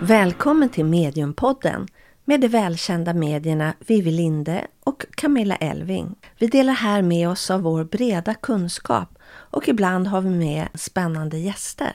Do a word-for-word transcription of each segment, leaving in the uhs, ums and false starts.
Välkommen till Mediumpodden med de välkända medierna Vivi Linde och Camilla Elving. Vi delar här med oss av vår breda kunskap och ibland har vi med spännande gäster.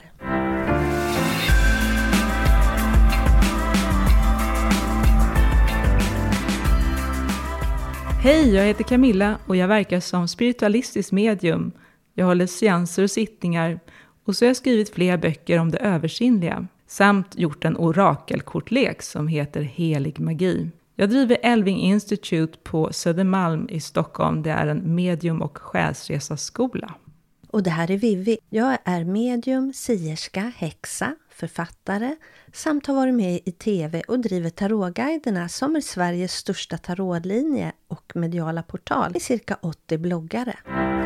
Hej, jag heter Camilla och jag verkar som spiritualistisk medium. Jag håller seanser och sittningar och så har jag skrivit flera böcker om det översinnliga. Samt gjort en orakelkortlek som heter Helig magi. Jag driver Elving Institute på Södermalm i Stockholm. Det är en medium- och själsresaskola. Och det här är Vivi. Jag är medium, sierska, häxa, författare samt har varit med i tv och driver tarotguiderna som är Sveriges största tarotlinje och mediala portal i cirka åttio bloggare.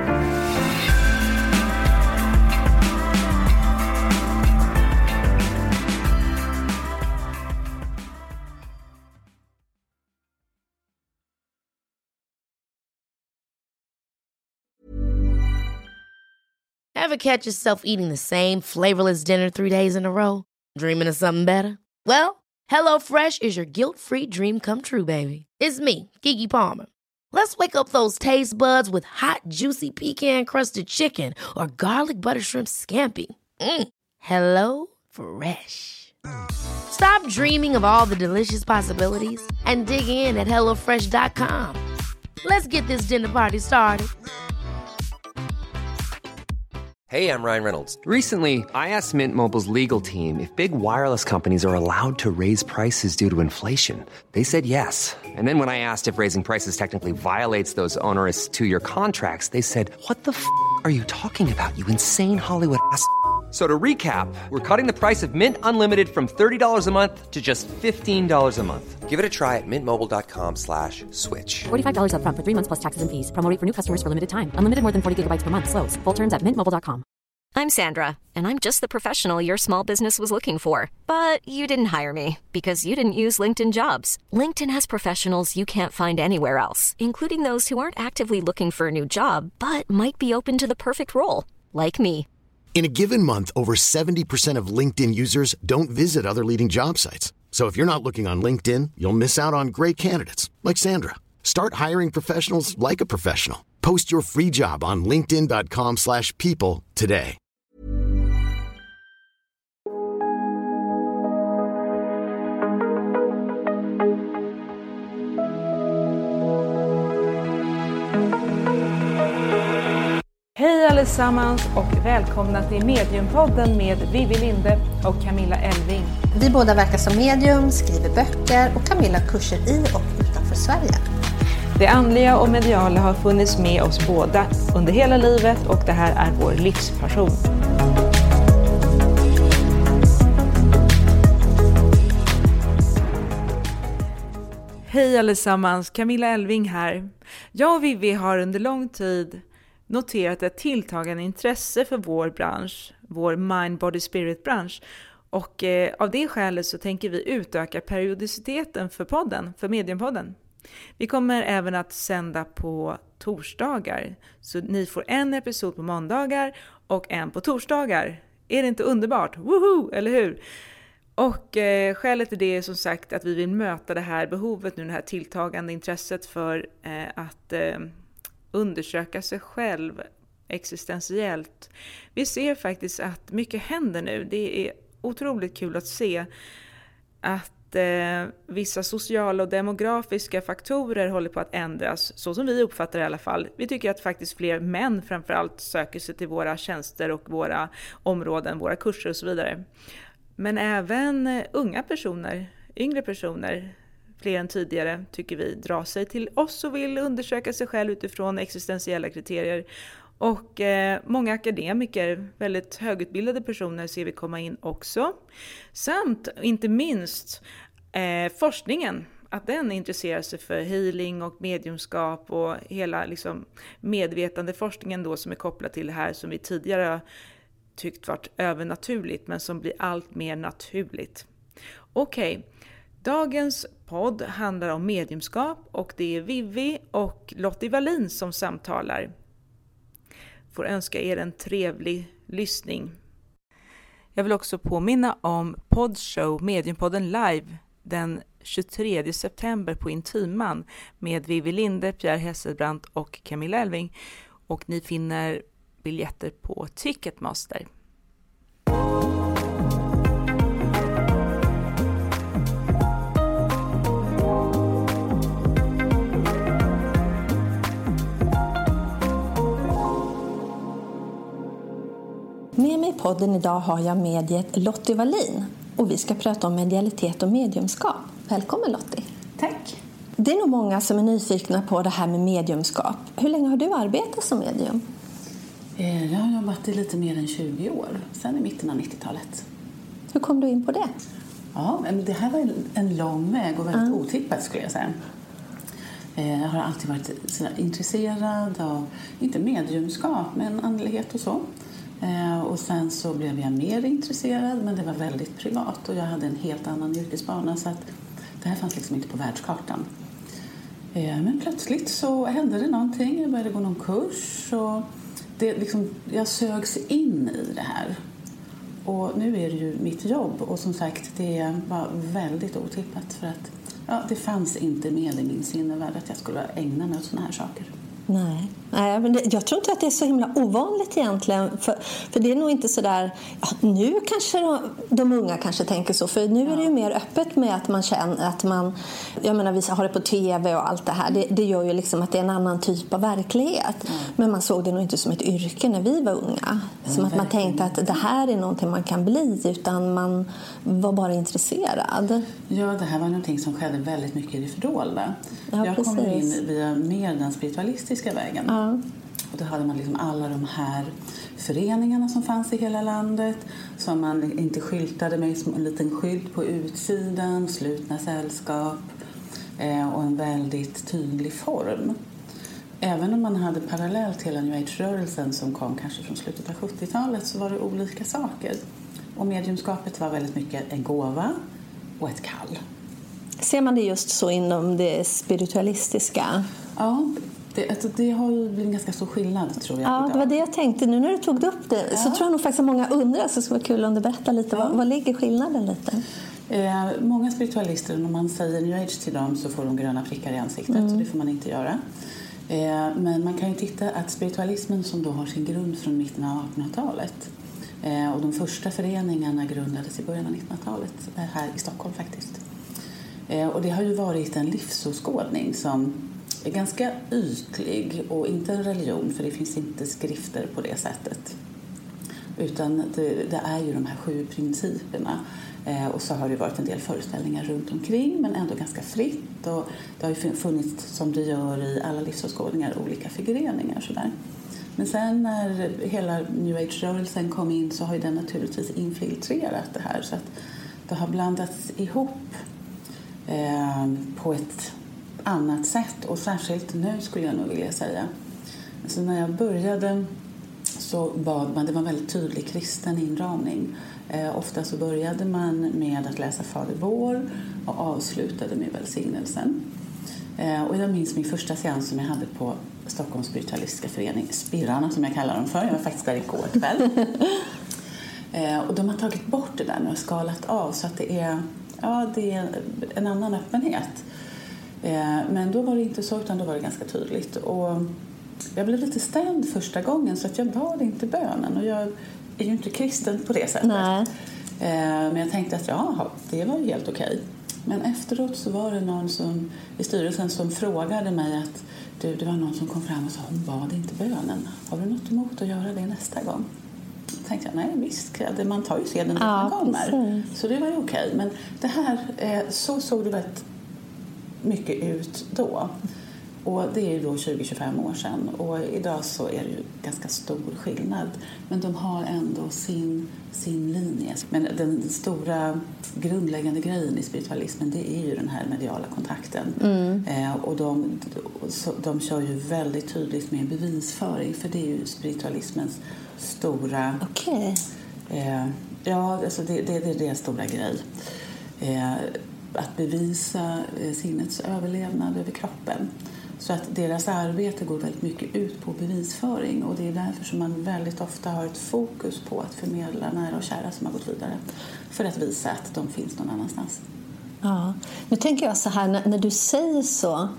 Ever catch yourself eating the same flavorless dinner three days in a row? Dreaming of something better? Well, HelloFresh is your guilt-free dream come true, baby. It's me, Keke Palmer. Let's wake up those taste buds with hot, juicy pecan-crusted chicken or garlic butter shrimp scampi. Mm. Hello Fresh. Stop dreaming of all the delicious possibilities and dig in at hello fresh dot com. Let's get this dinner party started. Hey, I'm Ryan Reynolds. Recently, I asked Mint Mobile's legal team if big wireless companies are allowed to raise prices due to inflation. They said yes. And then when I asked if raising prices technically violates those onerous two-year contracts, they said, what the f*** are you talking about, you insane Hollywood ass f- So to recap, we're cutting the price of Mint Unlimited from thirty dollars a month to just fifteen dollars a month. Give it a try at mintmobile.com slash switch. forty-five dollars up front for three months plus taxes and fees. Promo rate for new customers for limited time. Unlimited more than forty gigabytes per month. Slows full terms at mint mobile dot com. I'm Sandra, and I'm just the professional your small business was looking for. But you didn't hire me because you didn't use LinkedIn Jobs. LinkedIn has professionals you can't find anywhere else, including those who aren't actively looking for a new job, but might be open to the perfect role, like me. In a given month, over seventy percent of LinkedIn users don't visit other leading job sites. So if you're not looking on LinkedIn, you'll miss out on great candidates like Sandra. Start hiring professionals like a professional. Post your free job on linkedin dot com slash people today. Hej allesammans och välkomna till Mediumpodden med Vivi Linde och Camilla Elving. Vi båda verkar som medium, skriver böcker och Camilla kurser i och utanför Sverige. Det andliga och mediala har funnits med oss båda under hela livet och det här är vår livspassion. Hej allesammans, Camilla Elving här. Jag och Vivi har under lång tid noterat ett tilltagande intresse för vår bransch, vår mind, body, spirit bransch. Och eh, av det skälet så tänker vi utöka periodiciteten för podden, för Mediumpodden. Vi kommer även att sända på torsdagar. Så ni får en episod på måndagar och en på torsdagar. Är det inte underbart? Woohoo! Eller hur? Och eh, skälet till det är som sagt att vi vill möta det här behovet nu, det här tilltagande intresset för eh, att eh, undersöka sig själv existentiellt. Vi ser faktiskt att mycket händer nu. Det är otroligt kul att se att eh, vissa sociala och demografiska faktorer håller på att ändras, så som vi uppfattar det i alla fall. Vi tycker att faktiskt fler män framförallt söker sig till våra tjänster och våra områden, våra kurser och så vidare. Men även eh, unga personer, yngre personer, fler än tidigare tycker vi drar sig till oss och vill undersöka sig själv utifrån existentiella kriterier. Och eh, många akademiker, väldigt högutbildade personer ser vi komma in också. Samt inte minst eh, forskningen, att den intresserar sig för healing och mediumskap och hela liksom, medvetande forskningen då som är kopplad till det här som vi tidigare tyckt varit övernaturligt men som blir allt mer naturligt. Okej, okay. Dagens podd handlar om mediumskap och det är Vivi och Lottie Wallin som samtalar. Får önska er en trevlig lyssning. Jag vill också påminna om poddshow Mediumpodden live den tjugotredje september på Intiman med Vivi Linde, Pierre Hesselbrandt och Camilla Elving. Och ni finner biljetter på Ticketmaster. Med mig i podden idag har jag mediet Lottie Wallin och vi ska prata om medialitet och mediumskap. Välkommen Lottie. Tack. Det är nog många som är nyfikna på det här med mediumskap. Hur länge har du arbetat som medium? Jag har jobbat i lite mer än tjugo år, sen i mitten av nittiotalet. Hur kom du in på det? Ja, men det här var en lång väg och väldigt mm. otippat skulle jag säga. Jag har alltid varit intresserad av, inte mediumskap, men andlighet och så. Och sen så blev jag mer intresserad, men det var väldigt privat och jag hade en helt annan yrkesbana så att det här fanns liksom inte på världskartan. Men plötsligt så hände det någonting, jag började gå någon kurs och det liksom, jag sögs in i det här. Och nu är det ju mitt jobb och som sagt det var väldigt otippat för att ja, det fanns inte med i min sinnevärld att jag skulle ägna mig åt såna här saker. Nej, Nej men det, jag tror inte att det är så himla ovanligt egentligen. För, för det är nog inte så där... Ja, nu kanske de, de unga kanske tänker så. För nu är det ju mer öppet med att man känner att man... Jag menar, vi har det på tv och allt det här. Det, det gör ju liksom att det är en annan typ av verklighet. Mm. Men man såg det nog inte som ett yrke när vi var unga. Som mm, att man tänkte att det här är någonting man kan bli. Utan man var bara intresserad. Ja, det här var någonting som skedde väldigt mycket i det fördolda. Ja, jag kom in via mer den spiritualistiska vägen. Ja. Och då hade man liksom alla de här föreningarna som fanns i hela landet. Som man inte skyltade med en liten skylt på utsidan. Slutna sällskap. Eh, och en väldigt tydlig form. Även om man hade parallellt hela New Age-rörelsen som kom kanske från slutet av sjuttiotalet så var det olika saker. Och mediumskapet var väldigt mycket en gåva och ett kall. Ser man det just så inom det spiritualistiska? Ja, det, alltså det har ju blivit en ganska stor skillnad tror jag. Ja, idag. det var det jag tänkte. Nu när du tog upp det ja. så tror jag nog faktiskt att många undrar. Så det skulle vara kul om du berättar lite. Ja. Vad, vad ligger skillnaden lite? Eh, många spiritualister, när man säger New Age till dem så får de gröna prickar i ansiktet. Mm. Så det får man inte göra. Eh, men man kan ju titta att spiritualismen som då har sin grund från mitten av artonhundratalet. Eh, och de första föreningarna grundades i början av nittonhundratalet. Här i Stockholm faktiskt. Och det har ju varit en livsåskådning som är ganska ytlig och inte en religion för det finns inte skrifter på det sättet. Utan det, det är ju de här sju principerna och så har det varit en del föreställningar runt omkring men ändå ganska fritt och det har ju funnits som det gör i alla livsåskådningar olika figureringar sådär. Men sen när hela New Age-rörelsen kom in så har ju den naturligtvis infiltrerat det här så att det har blandats ihop Eh, på ett annat sätt och särskilt nu skulle jag nog vilja säga. Alltså när jag började så bad man, det var en väldigt tydlig kristen inramning. Eh, ofta så började man med att läsa Fader vår och avslutade med välsignelsen. Eh, och jag minns min första seans som jag hade på Stockholms spiritualistiska förening, Spirarna som jag kallar dem för. Jag var faktiskt där igår kväll. eh, och de har tagit bort det där nu och skalat av så att det är Ja, det är en annan öppenhet. Eh, men då var det inte så, utan då var det ganska tydligt. Och jag blev lite stämd första gången, så att jag bad inte bönen. Och jag är ju inte kristen på det sättet. Nej. Eh, men jag tänkte att ja, det var ju helt okej. Men efteråt så var det någon som, i styrelsen som frågade mig att du, det var någon som kom fram och sa hon bad inte bönen. Har du något emot att göra det nästa gång? Jag tänkte jag, nej visst, man tar ju seden när man ja, kommer. Så det var ju okej. Men det här, så såg det väldigt mycket ut då. Och det är ju då tjugo till tjugofem år sedan. Och idag så är det ju ganska stor skillnad. Men de har ändå sin, sin linje. Men den stora grundläggande grejen i spiritualismen, det är ju den här mediala kontakten. Mm. Eh, och de, de, de kör ju väldigt tydligt med bevisföring. För det är ju spiritualismens stora... Okej. Okay. Eh, ja, alltså det, det, det är deras stora grej. Eh, att bevisa eh, sinnets överlevnad över kroppen. Så att deras arbete går väldigt mycket ut på bevisföring, och det är därför som man väldigt ofta har ett fokus på att förmedla nära och kära som har gått vidare, för att visa att de finns någon annanstans. Ja, nu tänker jag så här, när, när du säger så,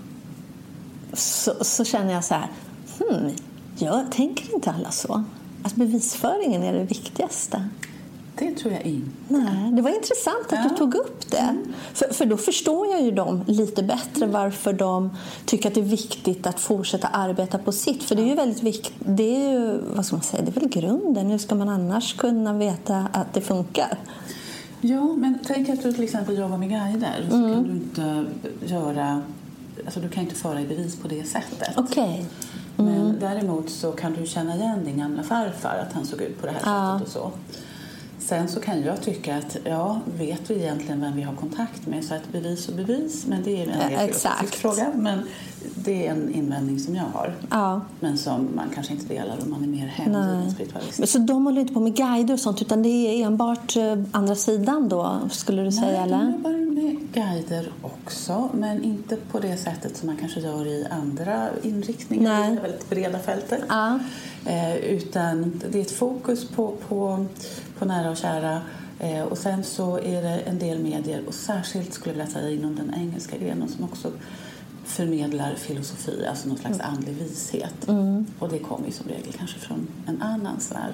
så så känner jag så här, hmm, jag tänker inte alla så. Att bevisföringen är det viktigaste. Det tror jag inte. Nej, det var intressant att ja. du tog upp det. Mm. För, för då förstår jag ju dem lite bättre, varför de tycker att det är viktigt att fortsätta arbeta på sitt. För det är ju väldigt viktigt, det är ju, vad ska man säga, det är väl grunden. Hur ska man annars kunna veta att det funkar? Ja, men tänk att du till exempel jobbar med guider, så mm. kan du inte göra, alltså du kan inte föra i bevis på det sättet. Okej. Okay. Mm. Mm. Men däremot så kan du känna igen din gamla farfar, att han såg ut på det här ja. sättet och så. Sen så kan jag tycka att, ja, vet vi egentligen vem vi har kontakt med? Så att bevis och bevis, men det är en ja, exakt. fråga. Men det är en invändning som jag har. Ja. Men som man kanske inte delar om man är mer hängiven spiritualist. Så de håller inte på med guider och sånt, utan det är enbart andra sidan då, skulle du säga? Nej, eller? de jobbar med guider också, men inte på det sättet som man kanske gör i andra inriktningar. Nej. Det är väldigt breda fältet. Ja. Eh, utan det är ett fokus på, på, på nära och kära. Eh, och sen så är det en del medier, och särskilt skulle jag vilja säga inom den engelska grenen, som också förmedlar filosofi, alltså någon slags andlig vishet. Mm. Och det kommer ju som regel kanske från en annan sfär.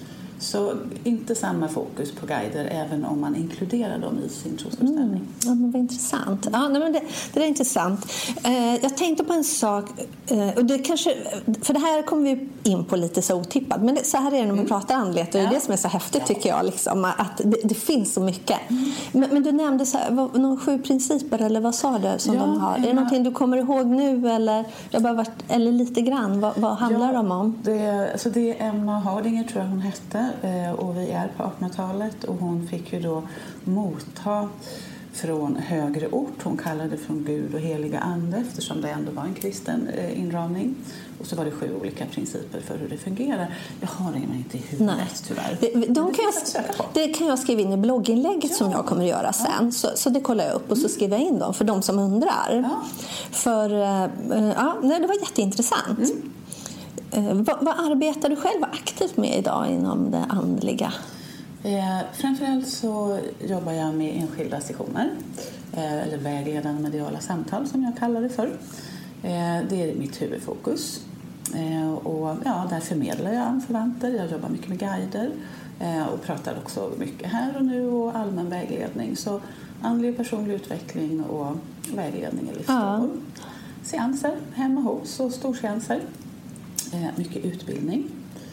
Så inte samma fokus på guider, även om man inkluderar dem i sin trosbeställning. Mm. Ja, men vad intressant. Ja, nej, men det, det är intressant. Eh, jag tänkte på en sak, eh, och det kanske, för det här kommer vi in på lite så otippat, men det, så här är det när man mm. pratar andlighet, och det är ja. det som är så häftigt tycker jag, liksom, att det, det finns så mycket. Mm. Men, men du nämnde så här, vad, någon sju principer, eller vad sa du som ja, de har? Är det någonting du kommer ihåg nu, eller, jag bara varit, eller lite grann, vad, vad handlar ja, de om? Det, alltså det är Emma Hardinger, tror jag hon hette, och vi är på artonhundratalet, och hon fick ju då motta från högre ort. Hon kallade det från Gud och heliga ande, eftersom det ändå var en kristen inramning. Och så var det sju olika principer för hur det fungerar. Jag har det inte i huvudet. Nej. Tyvärr. De, de kan jag, det kan jag skriva in i blogginlägget ja. som jag kommer att göra sen. Ja. Så, så det kollar jag upp, och så skriver jag in dem för de som undrar. Ja. För ja, det var jätteintressant. Mm. Vad, vad arbetar du själv aktivt med idag inom det andliga? Eh, framförallt så jobbar jag med enskilda sessioner, eh, eller vägledande mediala samtal som jag kallar det för. Eh, det är mitt huvudfokus. Eh, och ja, där förmedlar jag anförvanter, jag jobbar mycket med guider eh, och pratar också mycket här och nu och allmän vägledning. Så andlig och personlig utveckling och vägledning i livsfrågor. Ja. Seanser hemma hos och storseanser. Mycket utbildning.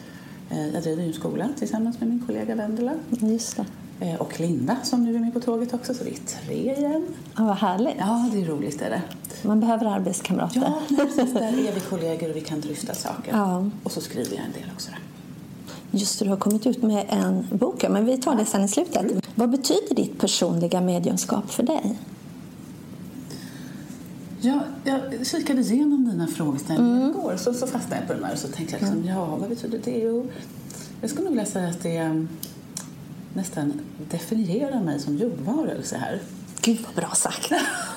Jag driver en skola tillsammans med min kollega Vendela. Just det. Och Linda som nu är med på tåget också, så det är tre igen. Ja, vad härligt. Ja, det är roligt är det. Man behöver arbetskamrater. Ja, precis, där är vi kollegor och vi kan dryfta saker. Ja. Och så skriver jag en del också där. Just det, du har kommit ut med en bok, men vi tar det sen i slutet. Mm. Vad betyder ditt personliga mediumskap för dig? Ja, jag kikade igenom dina frågeställningar mm. igår, så, så fastnade jag på den här och så tänkte jag liksom, ja, vad betyder det? Jo, jag skulle nog vilja säga att det nästan definierar mig som jordvarelse här. Gud vad bra sagt!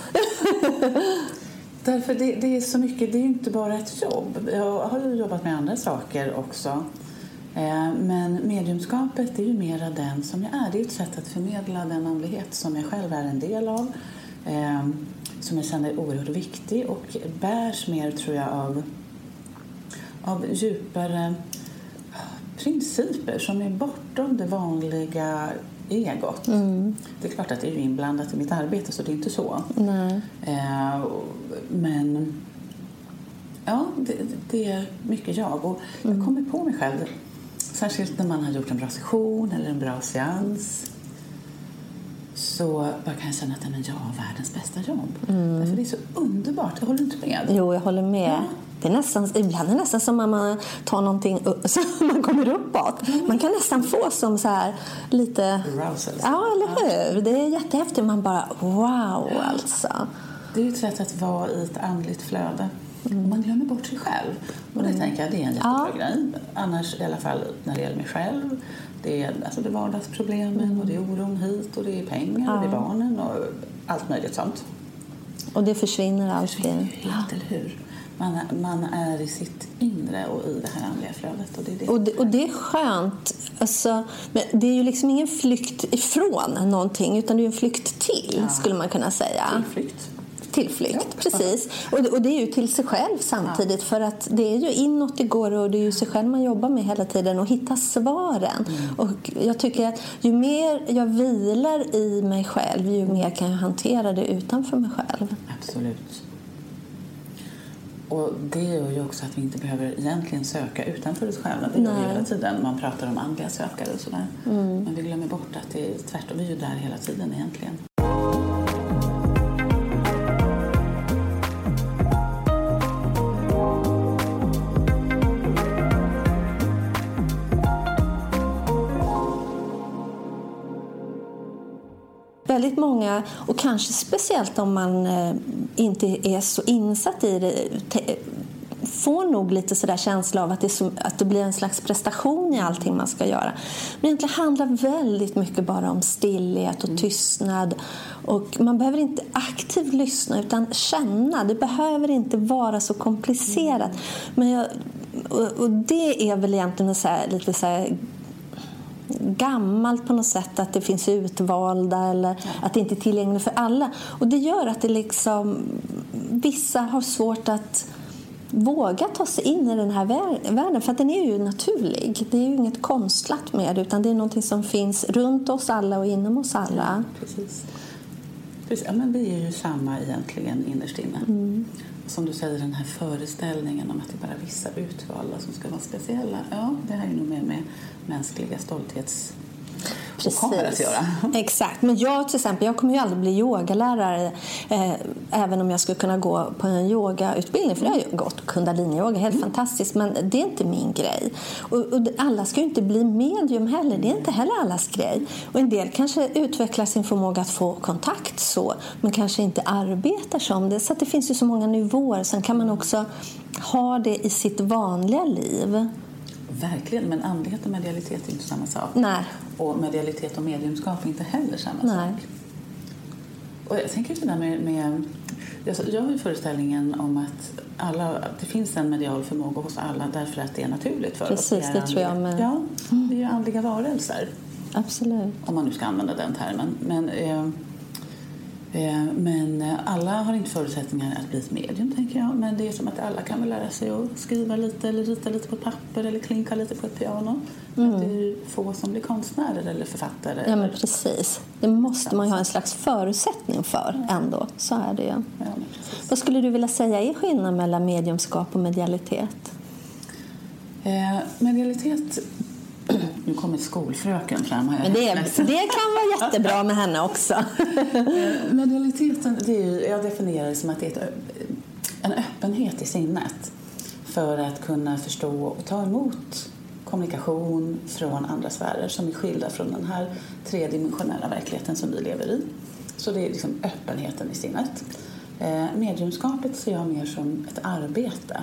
Därför det, det är så mycket, det är ju inte bara ett jobb. Jag har ju jobbat med andra saker också. Eh, men mediumskapet är ju mera den som jag är. Det är ett sätt att förmedla den andlighet som jag själv är en del av. Eh, som jag känner är oerhört viktig och bärs mer, tror jag, av, av djupare principer som är bortom det vanliga egot. Mm. Det är klart att det är inblandat i mitt arbete, så det är inte så. Nej. Eh, men ja, det, det är mycket jag. Och mm. jag kommer på mig själv, särskilt när man har gjort en bra session eller en bra seans, så bara kan jag känna att men jag har världens bästa jobb. Mm. Därför det är så underbart. Jag håller inte med. Jo, jag håller med. Ja. Det är nästan, ibland är det nästan som att man tar någonting så man kommer uppåt. Mm. Man kan nästan få som så här lite... Arousal. Ja, eller hur? Det är jättehäftigt. Man bara, wow, ja. Alltså. Det är ju ett sätt att vara i ett andligt flöde. Mm. Man glömmer bort sig själv. Och det mm. tänker jag, det är en jättebra ja. grej. Annars, i alla fall när det gäller mig själv, det är alltså det vardagsproblemen mm. och det är oron hit och det är pengar ja. och det är barnen och allt möjligt sånt. Och det försvinner alltid. Det försvinner helt, eller hur? Man är, man är i sitt inre och i det här andliga flödet. Och det är, det. Och det, och det är skönt. Alltså, men det är ju liksom ingen flykt ifrån någonting, utan det är en flykt till, ja. skulle man kunna säga. Tillflykt. Tillflykt, ja. Precis. Och det, och det är ju till sig själv samtidigt, ja. för att det är ju inåt det går och det är ju sig själv man jobbar med hela tiden och hitta svaren. Mm. Och jag tycker att ju mer jag vilar i mig själv, ju mer kan jag hantera det utanför mig själv. Absolut. Och det gör ju också att vi inte behöver egentligen söka utanför oss själva. Det gör vi hela tiden. Man pratar om andliga sökare och sådär. Mm. Men vi glömmer bort att det är tvärtom. Vi är ju där hela tiden egentligen. Väldigt många, och kanske speciellt om man eh, inte är så insatt i det, te, får nog lite sådär känsla av att det, som, att det blir en slags prestation i allting man ska göra. Men egentligen handlar väldigt mycket bara om stillhet och tystnad. Och man behöver inte aktivt lyssna utan känna. Det behöver inte vara så komplicerat. Men jag, och, och det är väl egentligen så här, lite så här gammalt på något sätt, att det finns utvalda eller ja. att det inte är tillgängligt för alla. Och det gör att det liksom, vissa har svårt att våga ta sig in i den här världen, för att den är ju naturlig. Det är ju inget konstlat med det, utan det är någonting som finns runt oss alla och inom oss alla. Ja, precis. precis. Ja, men vi är ju samma egentligen innerst inne. Mm. Som du säger, den här föreställningen om att det är bara vissa utvalda som ska vara speciella. Ja, det här är nog mer med mänskliga stolthets... Precis. Att göra. Exakt. Men jag till exempel, jag kommer ju aldrig bli yogalärare eh, även om jag skulle kunna gå på en yogautbildning, för jag har ju gått kundalini-yoga, helt mm. fantastiskt, men det är inte min grej. Och, och alla ska ju inte bli medium heller, det är inte heller allas grej. Och en del kanske utvecklar sin förmåga att få kontakt så, men kanske inte arbetar som det. Så att det finns ju så många nivåer. Sen kan man också ha det i sitt vanliga liv. Verkligen, men andlighet och medialitet är inte samma sak. Nej. Och medialitet och mediumskap är inte heller samma Nej. sak. Och jag tänker så där med... med jag, jag har ju föreställningen om att alla, det finns en medial förmåga hos alla därför att det är naturligt för Precis, oss. Precis, det tror jag med. Ja, vi är ju andliga varelser. Absolut. Om man nu ska använda den termen. Men... Eh, Men alla har inte förutsättningar att bli ett medium, tänker jag. Men det är som att alla kan väl lära sig att skriva lite eller rita lite på ett papper eller klinka lite på ett piano. Mm. Att det är få som blir konstnärer eller författare. Ja, men precis. Det måste man ju ha en slags förutsättning för ändå. Så är det ju. Ja, vad skulle du vilja säga är skillnaden mellan mediumskap och medialitet? Eh, medialitet... Nu kommer skolfröken fram här. Men det, det kan vara jättebra med henne också. Medialiteten, det är ju, jag definierar det som att det är ett, en öppenhet i sinnet för att kunna förstå och ta emot kommunikation från andra sfärer som är skilda från den här tredimensionella verkligheten som vi lever i. Så det är liksom öppenheten i sinnet. Mediumskapet ser jag mer som ett arbete.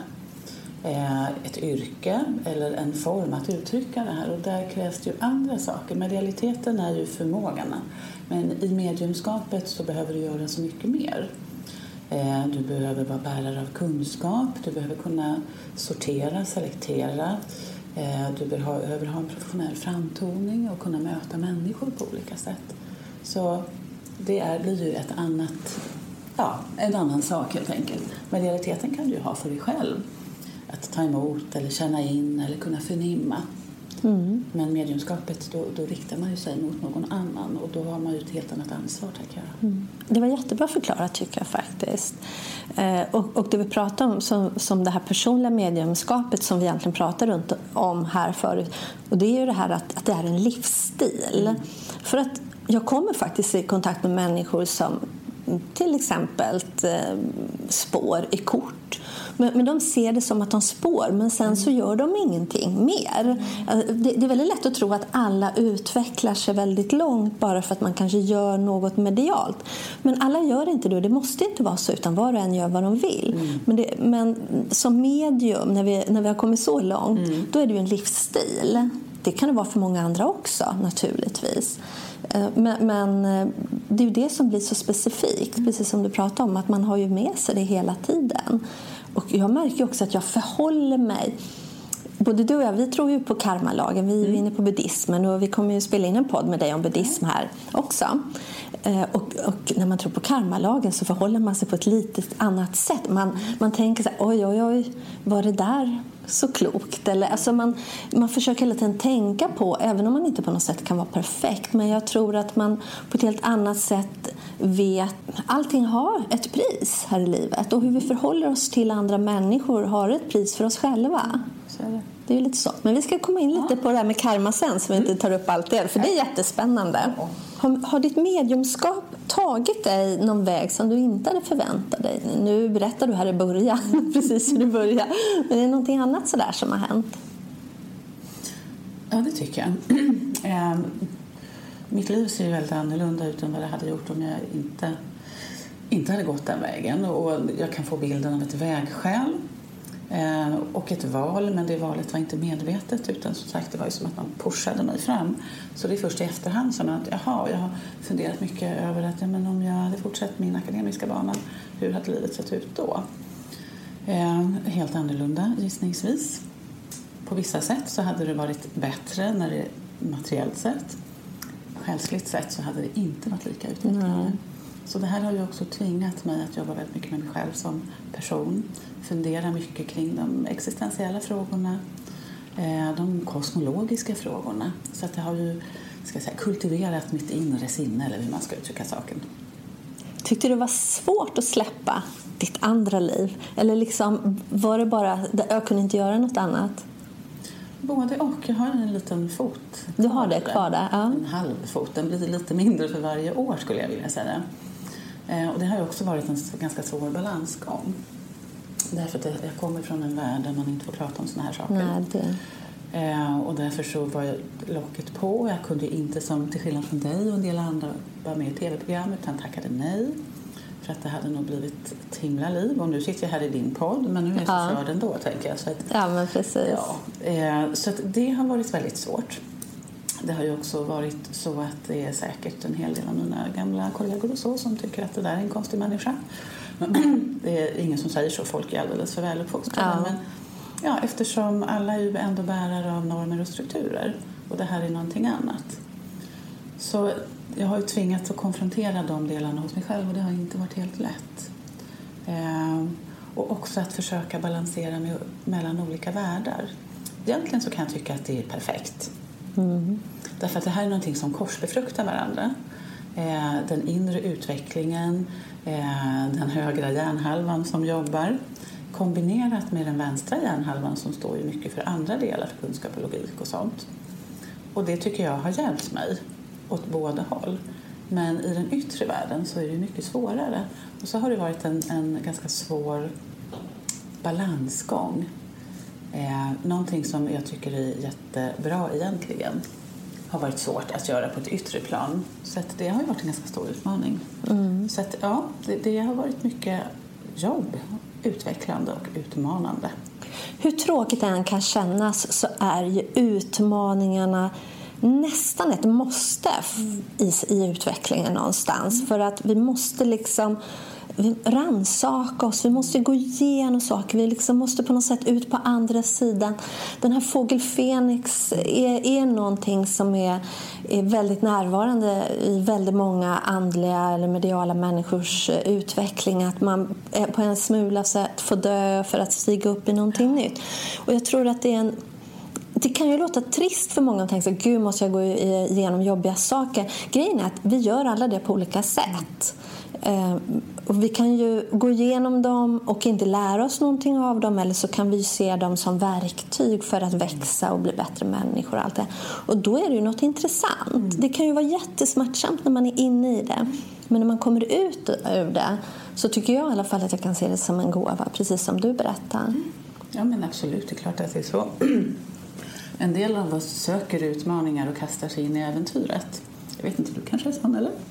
Ett yrke eller en form att uttrycka det här, och där krävs det ju andra saker. Medialiteten är ju förmågan, men i mediumskapet så behöver du göra så mycket mer. Du behöver vara bärare av kunskap, du behöver kunna sortera, selektera, du behöver ha en professionell framtoning och kunna möta människor på olika sätt. Så det är, blir ju ett annat, ja, en annan sak helt enkelt. Medialiteten kan du ju ha för dig själv. Att ta emot eller känna in eller kunna förnimma. Mm. Men mediumskapet, då, då riktar man ju sig mot någon annan. Och då har man ju ett helt annat ansvar, tänker jag. Mm. Det var jättebra förklarat, tycker jag faktiskt. Eh, och, och det vi pratar om som, som det här personliga mediumskapet som vi egentligen pratar runt om här förut. Och det är ju det här att, att det är en livsstil. Mm. För att jag kommer faktiskt i kontakt med människor som till exempel eh, spår i kort. Men, men de ser det som att de spår, men sen så gör de ingenting mer. Det, det är väldigt lätt att tro att alla utvecklar sig väldigt långt bara för att man kanske gör något medialt. Men alla gör inte det, och det måste inte vara så, utan var och en gör vad de vill. Mm. Men, det, men som medium, när vi, när vi har kommit så långt, mm. då är det ju en livsstil. Det kan det vara för många andra också, naturligtvis. Men, men det är ju det som blir så specifikt, precis som du pratade om, att man har ju med sig det hela tiden. Och jag märker också att jag förhåller mig, både du och jag, vi tror ju på karmalagen, vi är mm. inne på buddhismen och vi kommer ju spela in en podd med dig om buddhism här också. Och, och när man tror på karmalagen så förhåller man sig på ett lite annat sätt. Man, man tänker så här, oj, oj, oj, var det där så klokt? Eller, alltså man, man försöker hela tiden tänka på, även om man inte på något sätt kan vara perfekt. Men jag tror att man på ett helt annat sätt vet, allting har ett pris här i livet. Och hur vi förhåller oss till andra människor har ett pris för oss själva. Så är det. Det är ju lite så. Men vi ska komma in lite på det här med karma sen, så vi inte tar upp allt det. För det är jättespännande. Har, har ditt mediumskap tagit dig någon väg som du inte hade förväntat dig? Nu berättar du här i början, precis hur du börjar. Men är det någonting annat sådär som har hänt? Ja, det tycker jag. ähm, mitt liv ser ju väldigt annorlunda ut än vad det hade gjort om jag inte, inte hade gått den vägen. Och jag kan få bilden av ett vägskäl. Eh, och ett val, men det valet var inte medvetet, utan som sagt det var ju som att man pushade mig fram. Så det är först i efterhand som att jaha, jag har funderat mycket över att ja, men om jag hade fortsatt min akademiska bana, hur hade livet sett ut då? Eh, helt annorlunda gissningsvis. På vissa sätt så hade det varit bättre när det materiellt sett. Själsligt sett så hade det inte varit lika utvecklande. Mm. Så det här har ju också tvingat mig att jobba väldigt mycket med mig själv som person. Fundera mycket kring de existentiella frågorna, de kosmologiska frågorna. Så att det har ju, ska jag säga, kultiverat mitt inre sinne, eller hur man ska uttrycka saken. Tyckte du det var svårt att släppa ditt andra liv? Eller liksom, var det bara, jag kunde inte göra något annat? Både och. Jag har en liten fot. Du har det kvar där? Ja. En halv fot. Den blir lite mindre för varje år, skulle jag vilja säga. Och det har ju också varit en ganska svår balansgång. Därför att jag kommer från en värld där man inte får prata om såna här saker. Nej, det... eh, och därför så var jag locket på. Jag kunde inte, som till skillnad från dig och en del andra, vara med i tv-program, utan tackade nej. För att det hade nog blivit ett himla liv. Och nu sitter jag här i din podd, men nu är jag så ja. körd ändå, tänker jag. Så att, ja, men precis. Ja, eh, så att det har varit väldigt svårt. Det har ju också varit så att det är säkert en hel del av mina gamla kollegor och så som tycker att det där är en konstig människa. Det är ingen som säger så, folk är alldeles för väl uppfostrade. Ja. Men ja, eftersom alla är ju ändå bärare av normer och strukturer, och det här är någonting annat. Så jag har ju tvingats att konfrontera de delarna hos mig själv, och det har inte varit helt lätt. Eh, och också att försöka balansera med, mellan olika världar. Egentligen så kan jag tycka att det är perfekt. Mm. Därför att det här är någonting som korsbefruktar varandra. Eh, den inre utvecklingen, eh, den högra hjärnhalvan som jobbar, kombinerat med den vänstra hjärnhalvan som står ju mycket för andra delar, för kunskap och logik och sånt. Och det tycker jag har hjälpt mig åt båda håll. Men i den yttre världen så är det mycket svårare. Och så har det varit en, en ganska svår balansgång. Eh, någonting som jag tycker är jättebra egentligen har varit svårt att göra på ett yttre plan. Så att det har ju varit en ganska stor utmaning. Mm. Så att, ja, det, det har varit mycket jobb, utvecklande och utmanande. Hur tråkigt det än kan kännas så är ju utmaningarna nästan ett måste i, i utvecklingen någonstans. Mm. För att vi måste liksom rannsaka oss, vi måste gå igenom saker, vi liksom måste på något sätt ut på andra sidan. Den här fågel Fenix är, är någonting som är, är väldigt närvarande i väldigt många andliga eller mediala människors utveckling, att man på en smula sätt får dö för att stiga upp i någonting nytt. Och jag tror att det är en Det kan ju låta trist för många att tänka att gud, måste jag gå igenom jobbiga saker. Grejen är att vi gör alla det på olika sätt. Eh, och vi kan ju gå igenom dem och inte lära oss någonting av dem, eller så kan vi se dem som verktyg för att växa och bli bättre människor och allt det. Och då är det ju något intressant. Mm. Det kan ju vara jättesmärtsamt när man är inne i det. Men när man kommer ut ur det så tycker jag i alla fall att jag kan se det som en gåva, precis som du berättar. Mm. Ja, men absolut, det är klart att det är så. En del av oss söker utmaningar och kastar sig in i äventyret. Jag vet inte, du kanske är sån, eller?